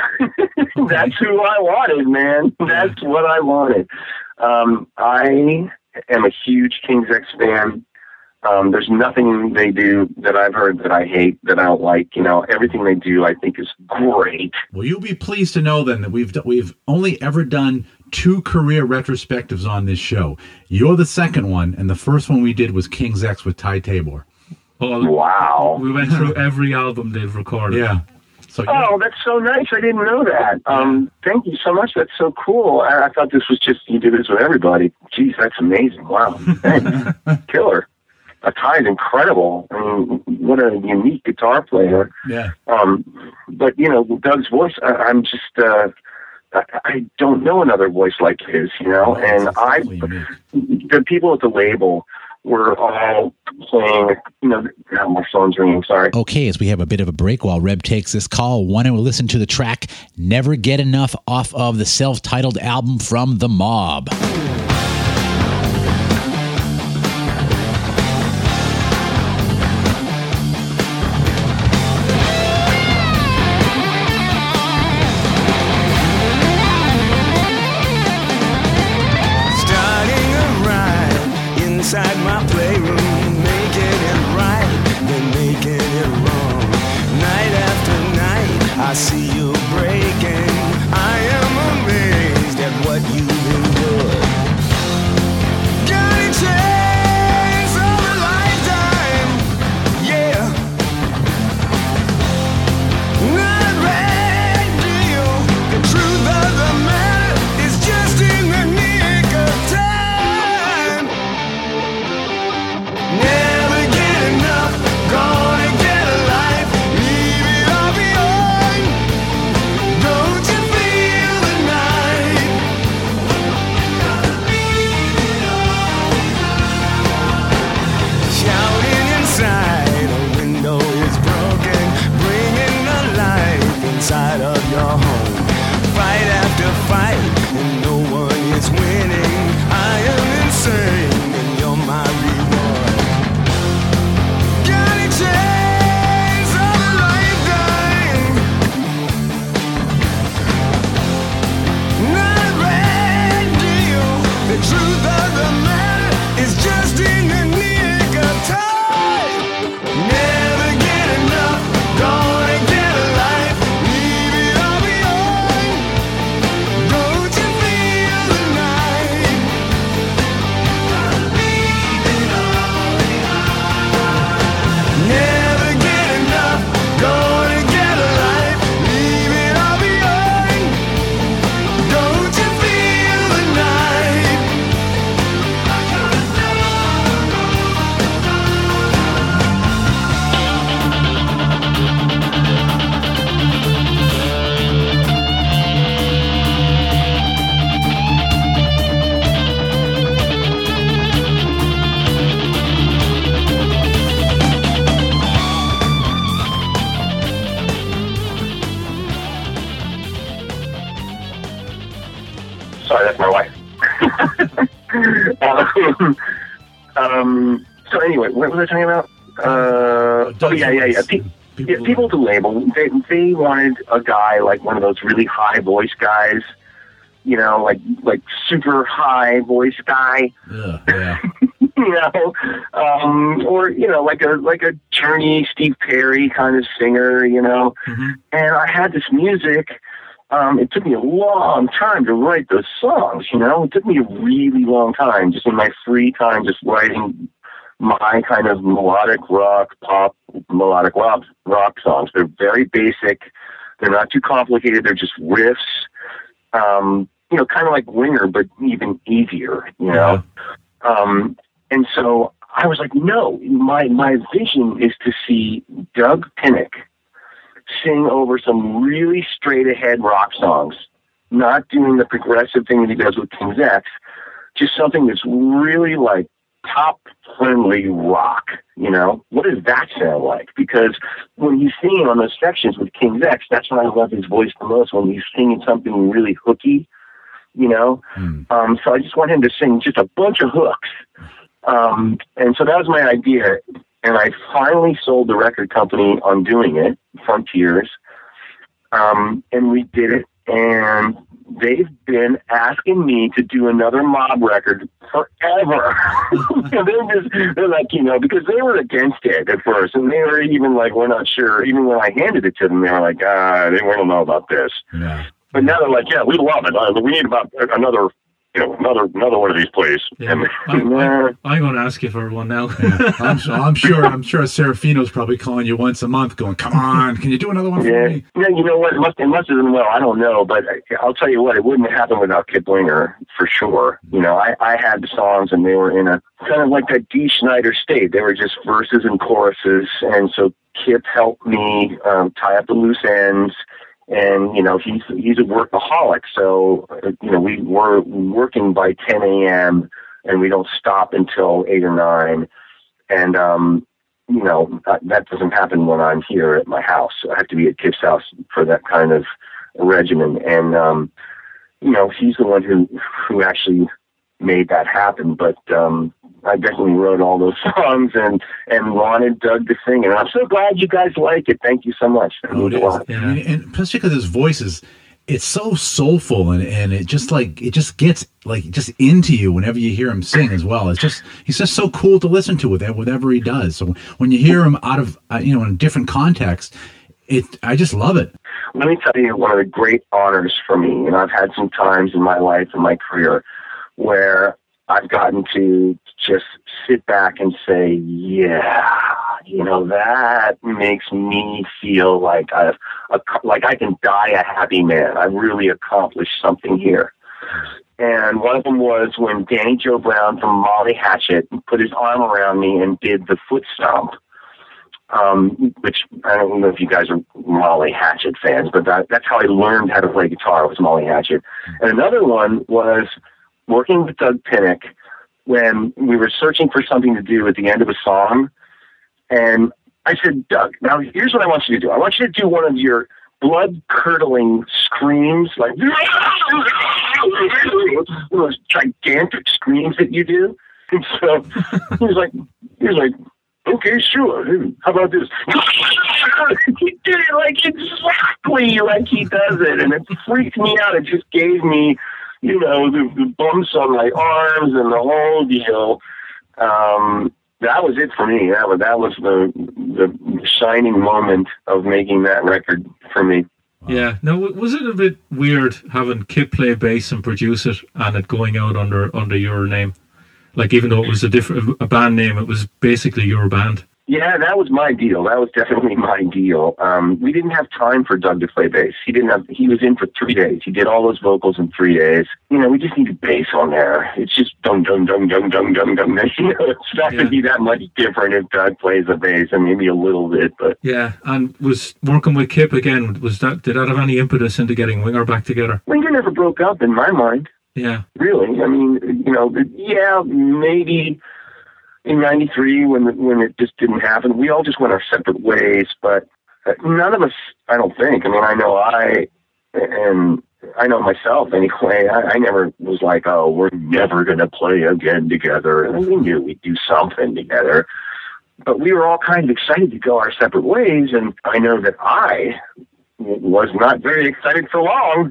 That's who I wanted, man. That's what I wanted. Um, I am a huge King's X fan. Um, there's nothing they do that I've heard that I hate, that I don't like. You know, everything they do I think is great. Well, you'll be pleased to know then that we've d- we've only ever done two career retrospectives on this show. You're the second one, and the first one we did was King's X with Ty Tabor. Well, Wow. we went through every album they've recorded. Yeah. So Oh, that's so nice. I didn't know that. Um, thank you so much. That's so cool. I, I thought this was just, you do this with everybody. Jeez, that's amazing. Wow. Thanks. Killer. Uh, Ty's incredible. I mean, what a unique guitar player. yeah. Um, but, you know, Doug's voice, I, I'm just, uh, I, I don't know another voice like his, you know, and I, the people at the label were all playing, you know, oh, my phone's ringing, sorry. Okay, as we have a bit of a break while Reb takes this call, why don't we listen to the track Never Get Enough off of the self-titled album from The Mob. Starting a ride inside my playroom, making it right, then making it wrong. Night after night, I see you breaking. I am amazed at what you've endured. Got a chance of a lifetime, yeah. Not a bad deal. The truth of the matter is just in the nick of time. Never get enough, gonna get a life, leave it all behind. Don't you feel the night? Shouting inside, a window is broken, bringing the life inside of your home. Fight after fight, and no one is winning. I am insane, and you're my reward. Got a chance of a lifetime. Not a bad deal. The truth of the matter is just in the nick of time. Never get enough, gonna get a life, leave it all behind. Don't you feel the night? Never get enough, gonna get a life, leave it all behind. Don't you feel the night? Sorry, that's my wife. um, um, so anyway, what was I talking about? Uh, oh, yeah, yeah, yeah. Pe- People, yeah, people at the label, they, they wanted a guy like one of those really high voice guys, you know, like like super high voice guy. Yeah, yeah. You know, um, or you know, like a like a Journey, Steve Perry kind of singer, you know. Mm-hmm. And I had this music. Um, it took me a long time to write those songs. You know, it took me a really long time, just in my free time, just writing my kind of melodic rock, pop, melodic rock rock songs. They're very basic. They're not too complicated. They're just riffs. Um, you know, kind of like Winger, but even easier. You know. Yeah. Um, and so I was like, no, my, my vision is to see Doug Pinnick sing over some really straight ahead rock songs, not doing the progressive thing that he does with King's X, just something that's really like top friendly rock. You know, what does that sound like? Because when he's singing on those sections with King's X, that's when I love his voice the most, when he's singing something really hooky, you know? Mm. Um, so I just want him to sing just a bunch of hooks. Um, and so that was my idea. And I finally sold the record company on doing it, Frontiers. Um, and we did it. And they've been as asking me to do another Mob record forever. And they're just, they're like, you know, because they were against it at first, and they were even like, we're not sure. Even when I handed it to them, they were like, ah, they don't know about this. Yeah. But now they're like, yeah, we love it. Uh, we need about another, you know, another another one of these, please. Yeah. And, I'm, uh, I'm, I'm going to ask you for one now. Yeah. I'm, su- I'm sure. I'm sure Serafino's probably calling you once a month, going, "Come on, can you do another one for yeah, me?" yeah, you know what? It must, it must have been well. I don't know, but I, I'll tell you what, it wouldn't have happened without Kip Winger for sure. You know, I, I had the songs, and they were in a kind of like that Dee Snider state. They were just verses and choruses, and so Kip helped me um, tie up the loose ends. And, you know, he's he's a workaholic. So, uh, you know, we were working by ten a.m. and we don't stop until eight or nine. And, um, you know, that, that doesn't happen when I'm here at my house. I have to be at Kip's house for that kind of regimen. And, um, you know, he's the one who, who actually made that happen. But um, I definitely wrote all those songs and, and wanted Doug to sing it. And I'm so glad you guys like it. Thank you so much. That Oh, it means a is. lot. Yeah. I mean, and especially because his voice is, it's so soulful, and, and it just like, it just gets like just into you whenever you hear him sing as well. It's just, he's just so cool to listen to with whatever he does. So when you hear him out of, uh, you know, in a different context, it, I just love it. Let me tell you one of the great honors for me, and I've had some times in my life and my career where I've gotten to just sit back and say, yeah, you know, that makes me feel like I've, like I can die a happy man. I've really accomplished something here. And one of them was when Danny Joe Brown from Molly Hatchet put his arm around me and did the foot stomp. Um, which I don't know if you guys are Molly Hatchet fans, but that, that's how I learned how to play guitar, was Molly Hatchet. And another one was working with Doug Pinnick when we were searching for something to do at the end of a song. And I said, Doug, now here's what I want you to do. I want you to do one of your blood-curdling screams, like those gigantic screams that you do. And so he was like, he was like, okay, sure. How about this? He did it like exactly like he does it, and it freaked me out. It just gave me, you know, the, the bumps on my arms and the whole deal. Um, that was it for me. That was that was the the shining moment of making that record for me. Yeah. Now, w- was it a bit weird having Kip play bass and produce it, and it going out under under your name? Like, even though it was a different a band name, it was basically your band. Yeah, that was my deal. That was definitely my deal. Um, we didn't have time for Doug to play bass. He didn't have. He was in for three days. He did all those vocals in three days. You know, we just needed bass on there. It's just dum dum dum dum dum dum dum. You know, it's not Yeah. going to be that much different if Doug plays the bass, and maybe a little bit, but. Yeah, and was working with Kip again. Was that did that have any impetus into getting Winger back together? Winger never broke up in my mind, Yeah. really. I mean, you know, yeah, maybe in ninety-three when when it just didn't happen, we all just went our separate ways. But none of us, I don't think. I mean, I know I, and I know myself anyway. I, I never was like, oh, we're never going to play again together. And we knew we'd do something together. But we were all kind of excited to go our separate ways, and I know that I was not very excited for long.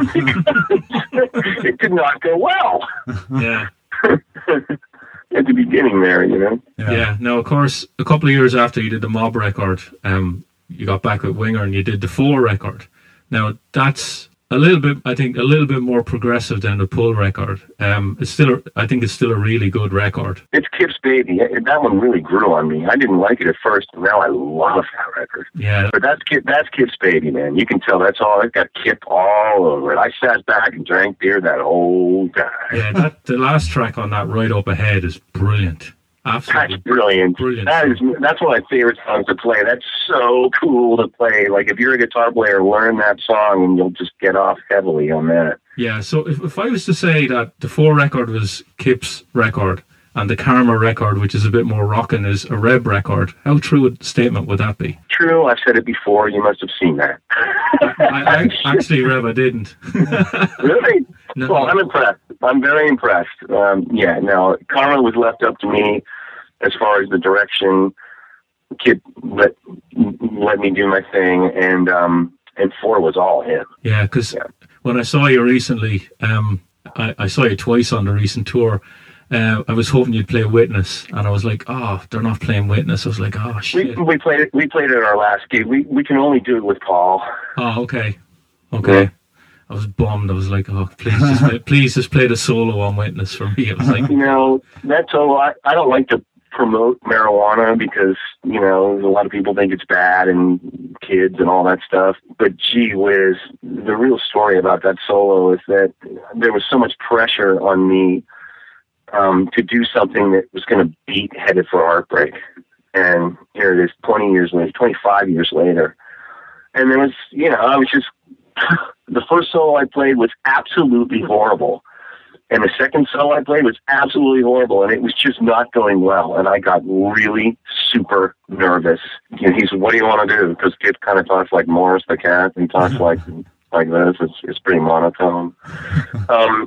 It did not go well Yeah. at the beginning there, you know. Yeah. Now, of course, a couple of years after you did the Mob record, um, you got back with Winger and you did the Four record. Now, that's a little bit, I think, a little bit more progressive than the Pull record. Um, it's still, a, I think, it's still a really good record. It's Kip's baby. That one really grew on me. I didn't like it at first, and now I love that record. Yeah. But that's Kip, that's Kip's baby, man. You can tell that's all. It's got Kip all over it. I sat back and drank beer that whole time. Yeah. That the last track on that, Right Up Ahead, is brilliant. Absolutely That's brilliant. brilliant. That is that's one of my favorite songs to play. That's so cool to play. Like, if you're a guitar player, learn that song and you'll just get off heavily on that. Yeah, so if, if I was to say that the Four record was Kip's record and the Karma record, which is a bit more rockin', is a Reb record, how true a statement would that be? True, I've said it before. You must have seen that. I, I, actually, Reb, I didn't. Really? No. Well, I'm impressed. I'm very impressed. Um, yeah, no, Karma was left up to me as far as the direction. Kip let let me do my thing, and um, and Four was all him. Yeah, because Yeah. when I saw you recently, um, I, I saw you twice on the recent tour. Uh, I was hoping you'd play Witness, and I was like, oh, they're not playing Witness. I was like, oh, shit. We, we played it. We played it at our last gig. We we can only do it with Paul. Oh, okay, okay. Yeah. I was bummed. I was like, oh, please just play, please just play the solo on Witness for me. It was like, you know, that's so. I, I don't like to promote marijuana because, you know, a lot of people think it's bad and kids and all that stuff. But gee whiz, the real story about that solo is that there was so much pressure on me um, to do something that was going to beat Headed for Heartbreak. And here it is twenty years later, twenty-five years later. And there was, you know, I was just, the first solo I played was absolutely horrible. And the second solo I played was absolutely horrible, and it was just not going well. And I got really super nervous. And he said, "What do you want to do?" Because Kid kind of talks like Morris the cat. He talks like like this. It's it's pretty monotone. Um,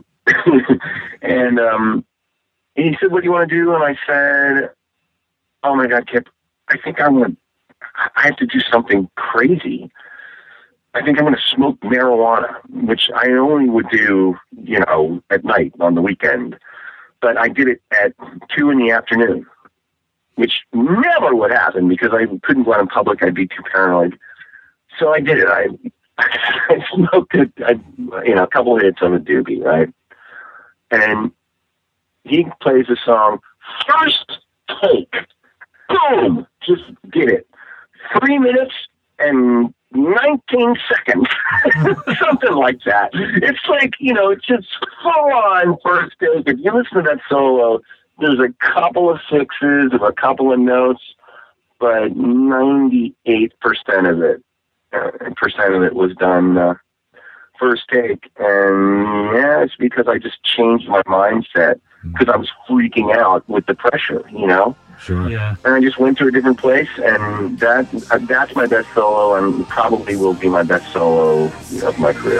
and um, and he said, "What do you want to do?" And I said, "Oh my God, Kip, I think I want. I have to do something crazy. I think I'm going to smoke marijuana," which I only would do, you know, at night on the weekend. But I did it at two in the afternoon, which never would happen because I couldn't go out in public. I'd be too paranoid. So I did it. I, I smoked it, I, you know, a couple of hits of a doobie, right? And he plays a song, First Take. Boom! Just did it. Three minutes and nineteen seconds, something like that. It's like, you know, it's just full on First Take. If you listen to that solo, there's a couple of sixes of a couple of notes, but ninety-eight percent of it, uh, percent of it was done uh, First Take. And yeah, it's because I just changed my mindset because I was freaking out with the pressure, you know? Sure. yeah. And I just went to a different place, and that uh, that's my best solo, and probably will be my best solo of my career.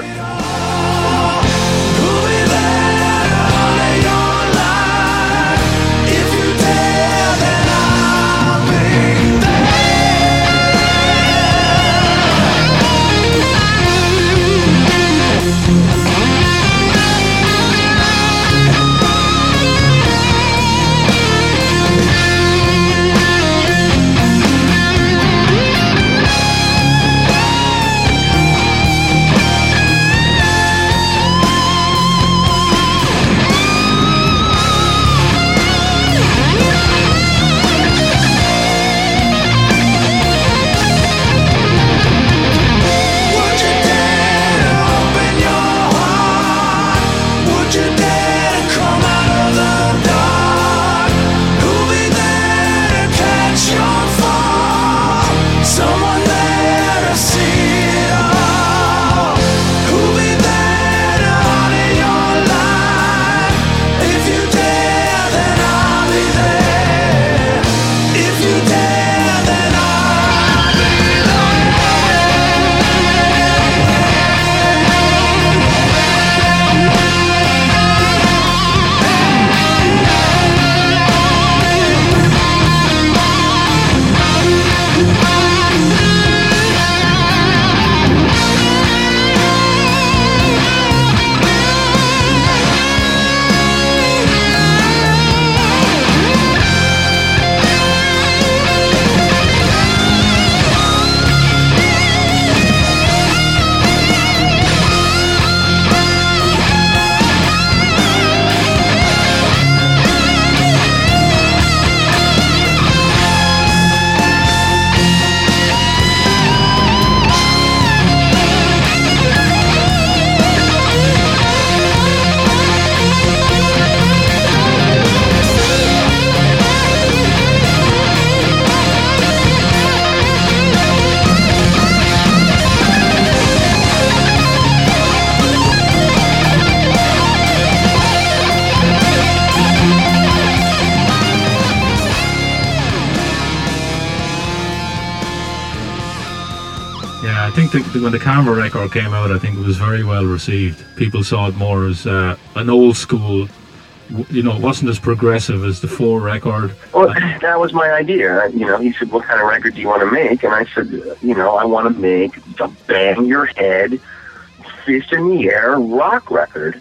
When the Camera record came out, I think it was very well received. People saw it more as uh, an old school, you know, it wasn't as progressive as the Four record. Well, that was my idea. You know, he said, "What kind of record do you want to make?" And I said, you know, I want to make the bang your head, fist in the air rock record.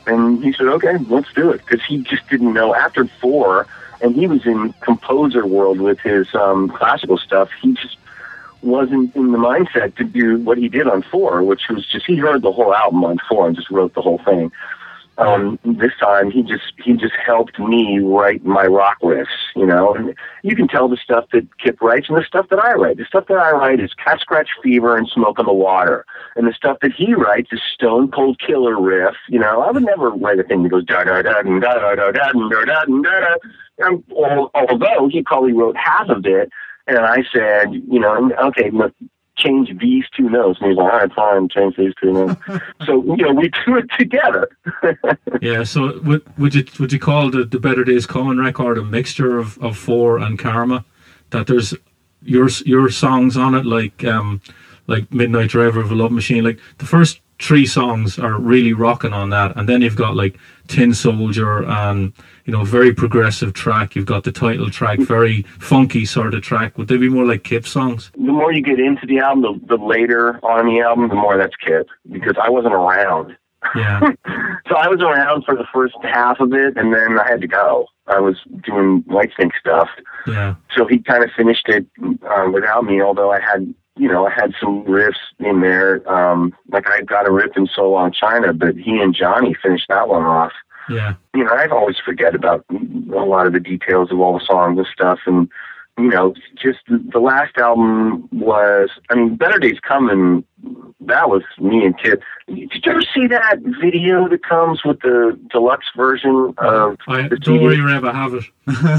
And he said, okay, let's do it. Because he just didn't know. After four, and he was in composer world with his um, classical stuff, he just wasn't in the mindset to do what he did on four, which was just, he heard the whole album on four and just wrote the whole thing. Um, this time he just, he just helped me write my rock riffs, you know, and you can tell the stuff that Kip writes and the stuff that I write. The stuff that I write is Cat Scratch Fever and Smoke on the Water. And the stuff that he writes is Stone Cold Killer riff. You know, I would never write a thing that goes da da da da da da da da da da da. Although he probably wrote half of it, and I said, you know, okay, look, change these two notes. And he's like, all right, fine, change these two notes. So, you know, we do it together. Yeah, so would, would you would you call the, the Better Days Coming record a mixture of, of Four and Karma? That there's your your songs on it, like um, like Midnight Driver of a Love Machine. Like the first three songs are really rocking on that, and then you've got like Tin Soldier and, you know, very progressive track. You've got the title track, very funky sort of track. Would they be more like Kip songs? The more you get into the album, the, the later on the album, the more that's Kip, because I wasn't around. Yeah. So I was around for the first half of it, and then I had to go. I was doing Whitesnake stuff. Yeah. So he kind of finished it uh, without me, although I had, you know, I had some riffs in there. Um, like I got a riff in So Long China, but he and Johnny finished that one off. Yeah. You know, I always forget about a lot of the details of all the songs and stuff. And, you know, just the last album was, I mean, Better Days Coming, that was me and Kip. Did you ever see that video that comes with the deluxe version of I, the Don't worry, Reb, I have it.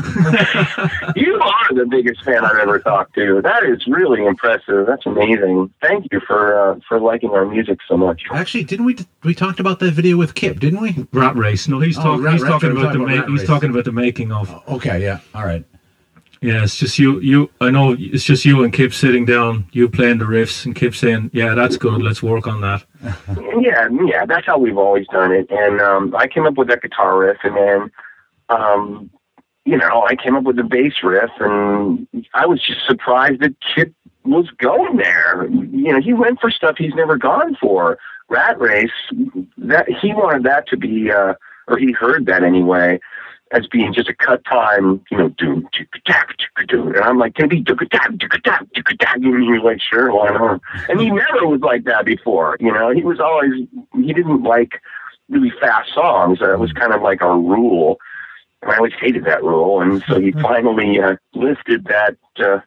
You are the biggest fan I've ever talked to. That is really impressive. That's amazing. Thank you for uh, for liking our music so much. Actually, didn't we we talked about that video with Kip, didn't we? Rat Race. No, he's Oh, talking. Rat- he's Rat- talking we're about the talking about ma- Rat he's Race. talking about the making of. Okay, yeah, all right. Yeah, it's just you. You. I know it's just you and Kip sitting down, you playing the riffs, and Kip saying, "Yeah, that's good. Let's work on that." Yeah, yeah, that's how we've always done it. And um, I came up with that guitar riff, and then, um, you know, I came up with the bass riff, and I was just surprised that Kip was going there. You know, he went for stuff he's never gone for. Rat Race, that he wanted that to be, uh, or he heard that anyway, as being just a cut time, you know, doom, and I'm like, can it be and he was like, sure, why not? And he never was like that before, you know, he was always, he didn't like really fast songs. That was kind of like our rule, and I always hated that rule, and so he finally uh, lifted that uh,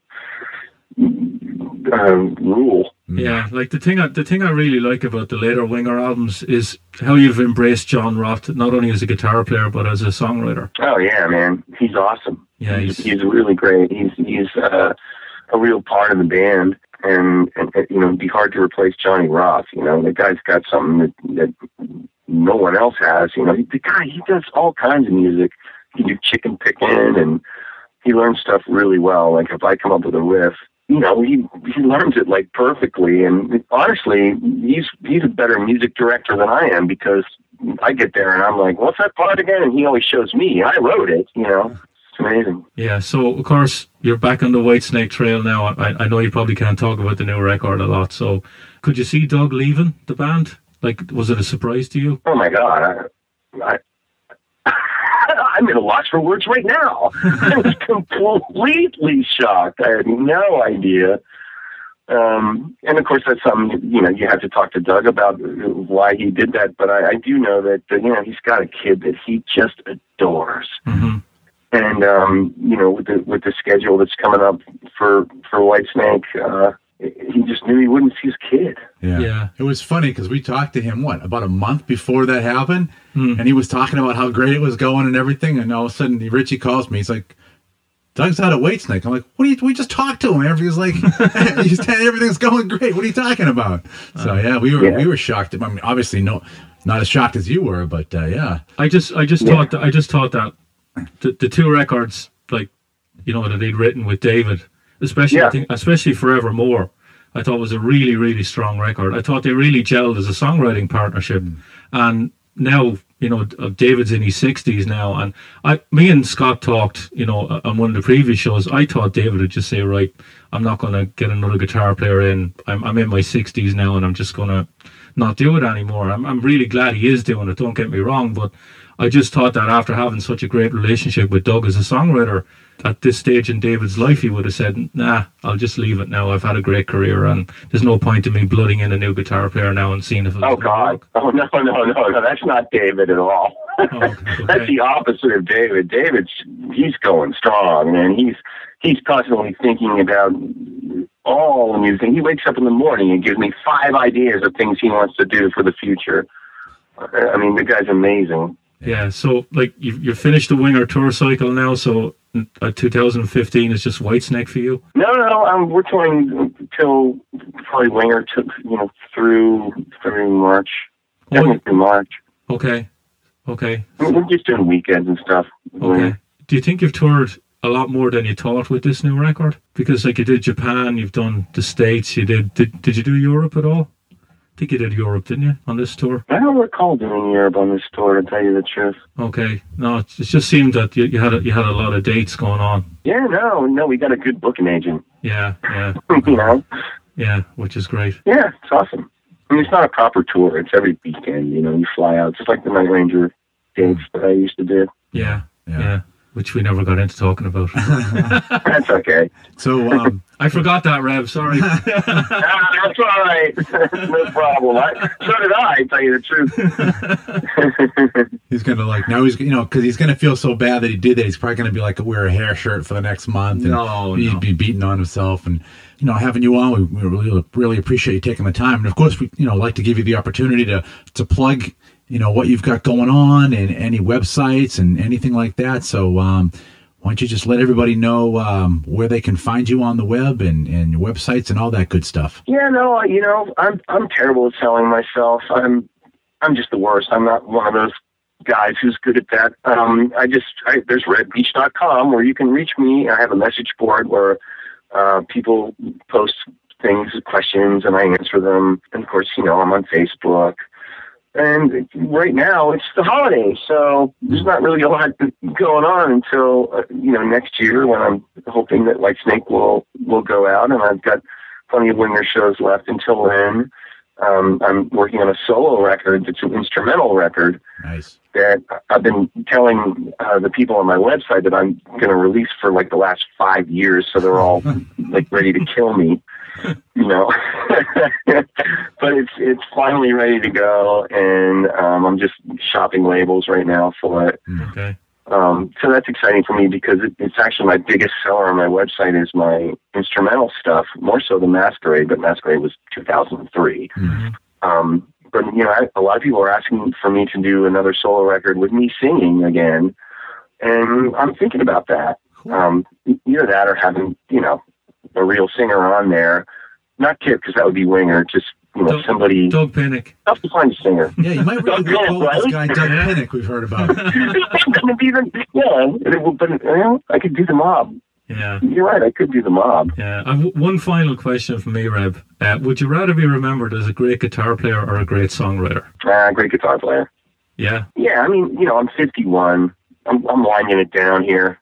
uh, rule. Yeah, like the thing, I, the thing I really like about the later Winger albums is how you've embraced John Roth, not only as a guitar player but as a songwriter. Oh yeah, man, he's awesome. Yeah, he's, he's, he's really great. He's he's uh, a real part of the band, and, and, and you know, it'd be hard to replace Johnny Roth. You know, the guy's got something that that no one else has. You know, the guy, he does all kinds of music. He can do chicken picking, and he learns stuff really well. Like if I come up with a riff, you know, he he learns it like perfectly. And honestly, he's he's a better music director than I am, because I get there and I'm like, what's that part again? And he always shows me. I wrote it, you know. It's amazing. yeah, so of course you're back on the Whitesnake trail now. I, I know you probably can't talk about the new record a lot. So could you see Doug leaving the band? Like, was it a surprise to you? Oh my God, I, I I'm at a loss for words right now. I was completely shocked. I had no idea. Um, and of course, that's something, you know, you have to talk to Doug about why he did that. But I, I do know that, uh, you know, he's got a kid that he just adores. Mm-hmm. And, um, you know, with the, with the schedule that's coming up for, for Whitesnake, uh, he just knew he wouldn't see his kid. Yeah. Yeah. It was funny because we talked to him, what, about a month before that happened? Mm. And he was talking about how great it was going and everything. And all of a sudden, Richie calls me. He's like, Doug's out of Whitesnake. I'm like, what are you, we just talked to him. Everything's like, he's telling everything's going great. What are you talking about? So, yeah, we were Yeah. we were shocked. I mean, obviously, no, not as shocked as you were, but uh, yeah. I just, I just Yeah. thought that, I just thought that the, the two records, like, you know, that they'd written with David, especially, Yeah. I think, especially Forevermore, I thought was a really, really strong record. I thought they really gelled as a songwriting partnership. Mm. And now, you know, David's in his sixties now, and I, me and Scott talked, you know, on one of the previous shows. I thought David would just say, right, I'm not going to get another guitar player in. I'm, I'm in my sixties now, and I'm just going to not do it anymore. I'm, I'm really glad he is doing it, don't get me wrong, but I just thought that after having such a great relationship with Doug as a songwriter, at this stage in David's life, he would have said, nah, I'll just leave it now. I've had a great career and there's no point in me blooding in a new guitar player now and seeing if it's Oh, God. work. Oh, no, no, no, no. That's not David at all. Oh, okay. That's the opposite of David. David's, he's going strong, man. He's, he's constantly thinking about all the music. He wakes up in the morning and gives me five ideas of things he wants to do for the future. I mean, the guy's amazing. Yeah, so like you've, you've finished the Winger tour cycle now, so uh, two thousand fifteen is just Whitesnake for you? No, no, no. Um, we're touring till probably Winger took, you know, through through March. Definitely through March. Okay, okay. I mean, we're just doing weekends and stuff. Okay. Do you think you've toured a lot more than you thought with this new record? Because like you did Japan, you've done the States, you did, did, did you do Europe at all? I think you did Europe, didn't you, on this tour? I don't recall doing Europe on this tour, to tell you the truth. Okay. No, it just seemed that you, you had a, you had a lot of dates going on. Yeah, no, no, we got a good booking agent. Yeah, yeah. You know? Yeah, which is great. Yeah, it's awesome. I mean, it's not a proper tour. It's every weekend, you know, you fly out. Just like the Night Ranger dates that I used to do. Yeah, yeah. Yeah. Which we never got into talking about. That's okay. So, um, I forgot that, Rev. Sorry. Ah, that's all right. No problem. I, so did I, to tell you the truth. he's gonna like now he's you know because he's gonna feel so bad that he did that. He's probably gonna be like wear a hair shirt for the next month and No, he'd no. be beating on himself. And you know, having you on, we, we really really appreciate you taking the time. And of course, we you know like to give you the opportunity to to plug you know what you've got going on and any websites and anything like that. So um, why don't you just let everybody know um, where they can find you on the web and and your websites and all that good stuff. Yeah, no, you know, I'm I'm terrible at selling myself. I'm I'm just the worst. I'm not one of those guys who's good at that. Um, I just I, there's red beach dot com where you can reach me. I have a message board where uh, people post things, questions, and I answer them. And of course, you know, I'm on Facebook. And right now it's the holidays, so there's not really a lot going on until uh, you know next year when I'm hoping that Whitesnake will will go out, and I've got plenty of Winger shows left until then. Um, I'm working on a solo record. It's an instrumental record Nice. that I've been telling uh, the people on my website that I'm going to release for like the last five years, so they're all like ready to kill me, you know. But it's it's finally ready to go, and um, I'm just shopping labels right now for it. Okay. Um, so that's exciting for me because it, it's actually my biggest seller on my website is my instrumental stuff, more so than Masquerade, but Masquerade was two thousand three. Mm-hmm. Um, but, you know, I, a lot of people are asking for me to do another solo record with me singing again, and I'm thinking about that. Um, either that or having, you know, a real singer on there. Not Kip, because that would be Winger, just, you know, Doug- somebody... Doug Pinnick. Tough to find a singer. Yeah, you might really Doug Pinnick, go with this right? guy Doug Pinnick we've heard about. It's gonna be the, yeah, it will, but, you know, I could do the Mob. Yeah. You're right, I could do the Mob. Yeah. I've one final question for me, Reb. Uh, would you rather be remembered as a great guitar player or a great songwriter? Ah, great guitar player. Yeah. Yeah, I mean, you know, I'm fifty-one. I'm, I'm winding it down here.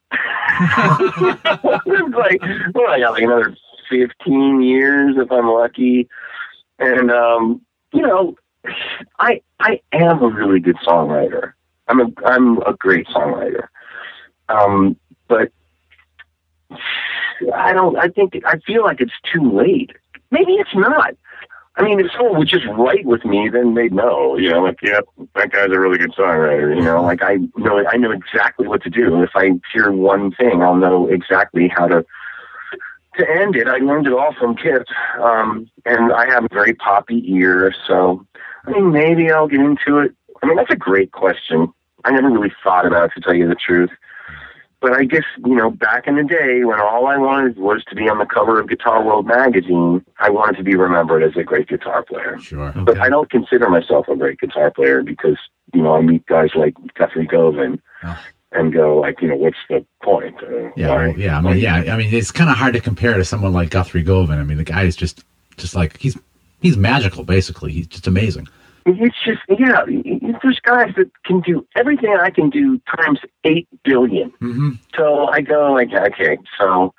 It's like, well, I got like another fifteen years if I'm lucky. And, um, you know, I I am a really good songwriter. I'm a I'm a great songwriter. Um, but I don't. I think I feel like it's too late. Maybe it's not. I mean, if someone would just write with me, then they'd know. You know, like, yeah, that guy's a really good songwriter. You know, like I know I know exactly what to do. If I hear one thing, I'll know exactly how to to end it. I learned it all from Kip, um, and I have a very poppy ear. So, I mean, maybe I'll get into it. I mean, that's a great question. I never really thought about it, to tell you the truth. But I guess, you know, back in the day when all I wanted was to be on the cover of Guitar World magazine, I wanted to be remembered as a great guitar player. Sure. But I don't consider myself a great guitar player because, you know, I meet guys like Guthrie Govan Oh. and go like, you know, what's the point? Uh, Yeah, why- well, yeah. I mean, yeah. I mean, it's kind of hard to compare to someone like Guthrie Govan. I mean, the guy is just, just like he's he's magical. Basically, he's just amazing. It's just, yeah, there's guys that can do everything I can do times eight billion. Mm-hmm. So I go like, okay, so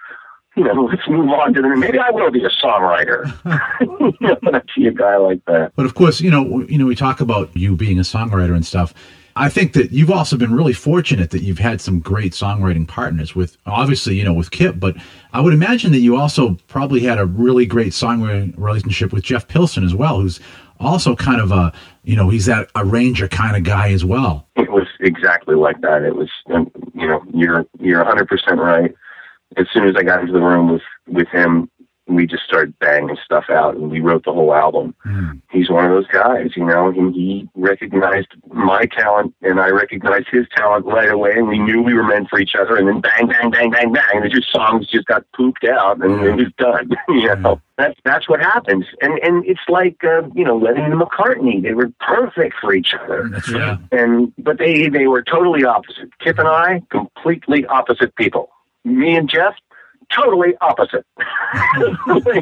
you know, let's move on to the, maybe I will be a songwriter. You know, when I see a guy like that. But of course, you know, you know, we talk about you being a songwriter and stuff. I think that you've also been really fortunate that you've had some great songwriting partners with, obviously, you know, with Kip, but I would imagine that you also probably had a really great songwriting relationship with Jeff Pilson as well, who's also kind of a, you know, he's that arranger kind of guy as well. It was exactly like that. It was, you know, you're, you're one hundred percent right. As soon as I got into the room with, with him, we just started banging stuff out, and we wrote the whole album. Mm. He's one of those guys, you know, and he recognized my talent, and I recognized his talent right away, and we knew we were meant for each other, and then bang, bang, bang, bang, bang, and the just songs just got pooped out, and it was done. You know, that's that's what happens, and and it's like uh, you know, Lennon and McCartney, they were perfect for each other. That's right. And but they they were totally opposite. Kip and I, completely opposite people. Me and Jeff, totally opposite. You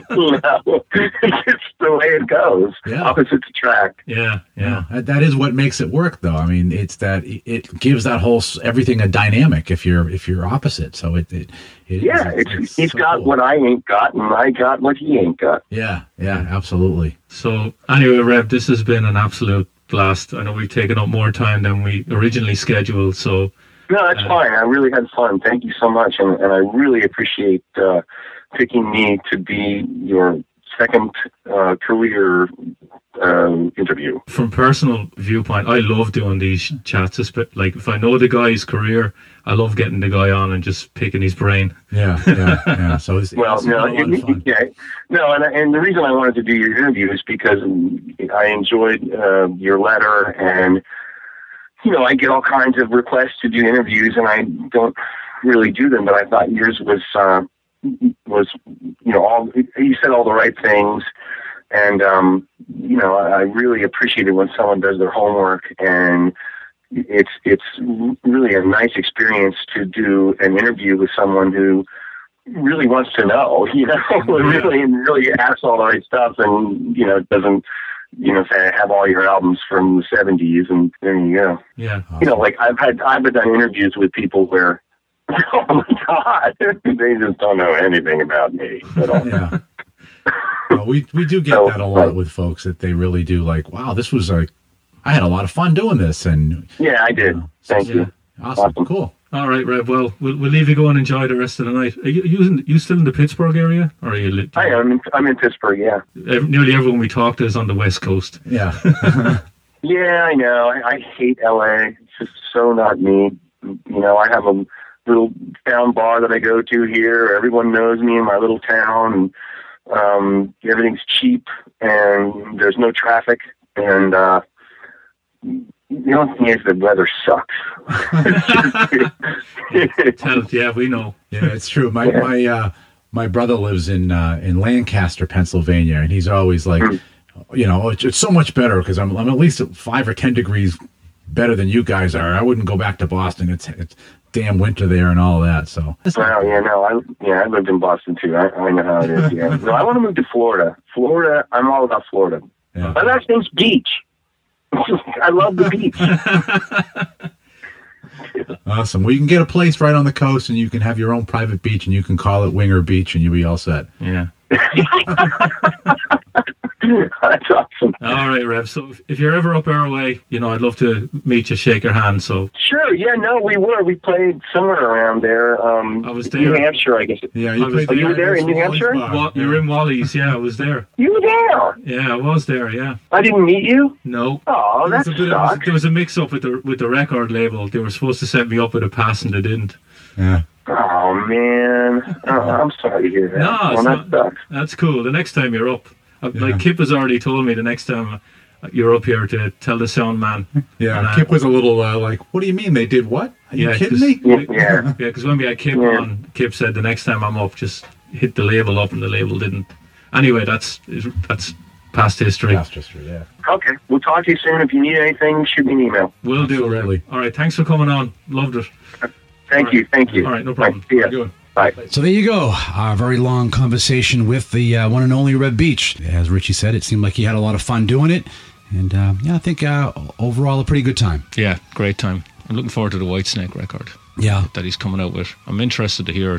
know, it's just the way it goes. Yeah. Opposites attract. Yeah, yeah. yeah. That is what makes it work, though. I mean, it's that it gives that whole everything a dynamic if you're if you're opposite. So it, it, it yeah, is, it's, it's he's so got cool. what I ain't got, and I got what he ain't got. Yeah, yeah, absolutely. So anyway, Rev, this has been an absolute blast. I know we've taken up more time than we originally scheduled, so. No, that's uh, fine. I really had fun. Thank you so much, and, and I really appreciate uh, picking me to be your second uh, career uh, interview. From personal viewpoint, I love doing these chats. Like, if I know the guy's career, I love getting the guy on and just picking his brain. Yeah, yeah, yeah. So it's, well, it's no, a lot of fun. yeah, no, and and the reason I wanted to do your interview is because I enjoyed uh, your letter, and you know, I get all kinds of requests to do interviews, and I don't really do them. But I thought yours was uh, was you know all you said all the right things, and um, you know I really appreciate it when someone does their homework, and it's it's really a nice experience to do an interview with someone who really wants to know, you know, really and really asks all the right stuff, and you know doesn't. You know, say I have all your albums from the seventies, and there you go. Yeah. You know, like I've had I've done interviews with people where, oh my God, they just don't know anything about me at all. Yeah. Well, we we do get So, that a lot right. with folks that they really do like, wow, this was like, I had a lot of fun doing this, and Yeah, I did. you know, Thank yeah. you. Awesome, Awesome. cool. All right, Rev. Well, we'll we'll leave you go and enjoy the rest of the night. Are you using you still in the Pittsburgh area, or are you? Li- I am. In, I'm in Pittsburgh. Yeah. Ev- Nearly everyone we talk to is on the West Coast. Yeah. Yeah, I know. I, I hate L A. It's just so not me. You know, I have a little town bar that I go to here. Everyone knows me in my little town. And, um, everything's cheap, and there's no traffic. And uh, the only thing is the weather sucks. Tell, yeah, we know. Yeah, it's true. My my uh, my brother lives in uh, in Lancaster, Pennsylvania, and he's always like, Mm. you know, it's, it's so much better because I'm I'm at least five or ten degrees better than you guys are. I wouldn't go back to Boston. It's it's damn winter there and all that. So Well, yeah, no, I yeah, I lived in Boston too. I, I know how it is. Yeah, no, I want to move to Florida. Florida, I'm all about Florida. Yeah. My last name's Beach. I love the beach. Awesome. Well, you can get a place right on the coast, and you can have your own private beach, and you can call it Winger Beach, and you'll be all set. Yeah. That's awesome. All right, Rev. So if, if you're ever up our way, you know, I'd love to meet you, shake your hand. So Sure, yeah, no, we were. We played somewhere around there. Um, I was New there. Hampshire, I guess. Yeah, I you was- played Oh, the you were there in New Wally's Hampshire? Bar. Wa- you're in Wally's. Yeah, I was there. You were there. Yeah, I was there. Yeah. I didn't meet you. No. Oh, There that was, a bit of, sucks. there was a mix-up with the with the record label. They were supposed to set me up with a pass, and they didn't. Yeah. Oh, man. Oh, I'm sorry to hear that. No, well, it's that not- sucks. That's cool. The next time you're up, uh, Yeah. like Kip has already told me, the next time uh, you're up here to tell the sound man. Yeah, And, uh, Kip was a little uh, like, what do you mean they did what? Are you Yeah, kidding 'cause- me? Yeah, yeah. Yeah, because when we had Kip Yeah. on, Kip said the next time I'm up, just hit the label up, and the label didn't. Anyway, that's that's past history. Past history, yeah. Okay, we'll talk to you soon. If you need anything, shoot me an email. Will do, Rev. Absolutely. All right, thanks for coming on. Loved it. Thank All you, right. thank you. All right, no problem. Right, see ya. Good. Bye. So there you go. Our very long conversation with the uh, one and only Rev Beach. As Richie said, it seemed like he had a lot of fun doing it. And uh, yeah, I think uh, overall a pretty good time. Yeah, great time. I'm looking forward to the Whitesnake record Yeah. that he's coming out with. I'm interested to hear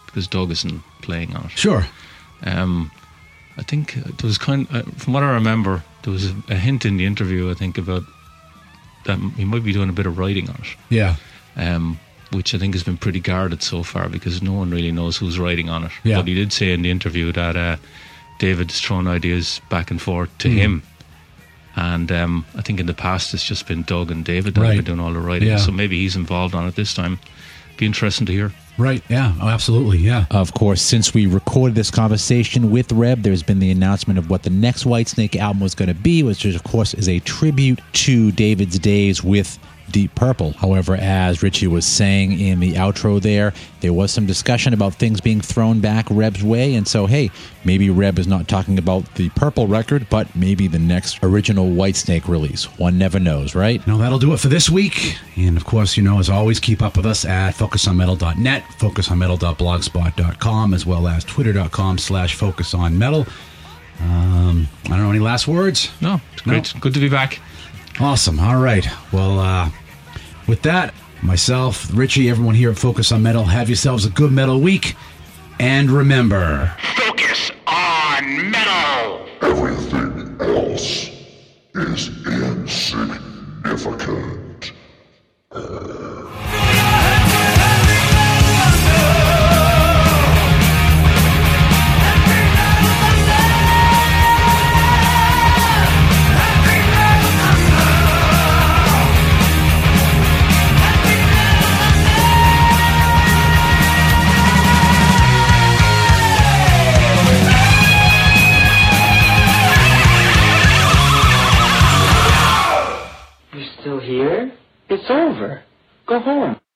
because Doug isn't playing on it. Sure. Um, I think there was kind of, uh, from what I remember, there was a, a hint in the interview, I think, about that he might be doing a bit of writing on it. Yeah. Um, which I think has been pretty guarded so far because no one really knows who's writing on it. Yeah. But he did say in the interview that uh, David's thrown ideas back and forth to Mm. him. And um, I think in the past it's just been Doug and David that Right. have been doing all the writing. Yeah. So maybe he's involved on it this time. Be interesting to hear. Right, yeah, oh, absolutely, yeah. Of course, since we recorded this conversation with Reb, there's been the announcement of what the next Whitesnake album was going to be, which of course is a tribute to David's days with Deep Purple. However, as Richie was saying in the outro there, there was some discussion about things being thrown back Reb's way, and so hey, maybe Reb is not talking about the Purple record, but maybe the next original Whitesnake release. One never knows, right? No, that'll do it for this week. And of course, you know, as always, keep up with us at focus on metal dot net, focus on metal dot blogspot dot com, as well as twitter.com slash focusonmetal. Um, I don't know, any last words? No, it's great. Good to be back. Awesome. All right. Well, uh, with that, myself, Richie, everyone here at Focus on Metal, have yourselves a good metal week. And remember, Focus on metal. Everything else is insignificant. You're still here? It's over. Go home.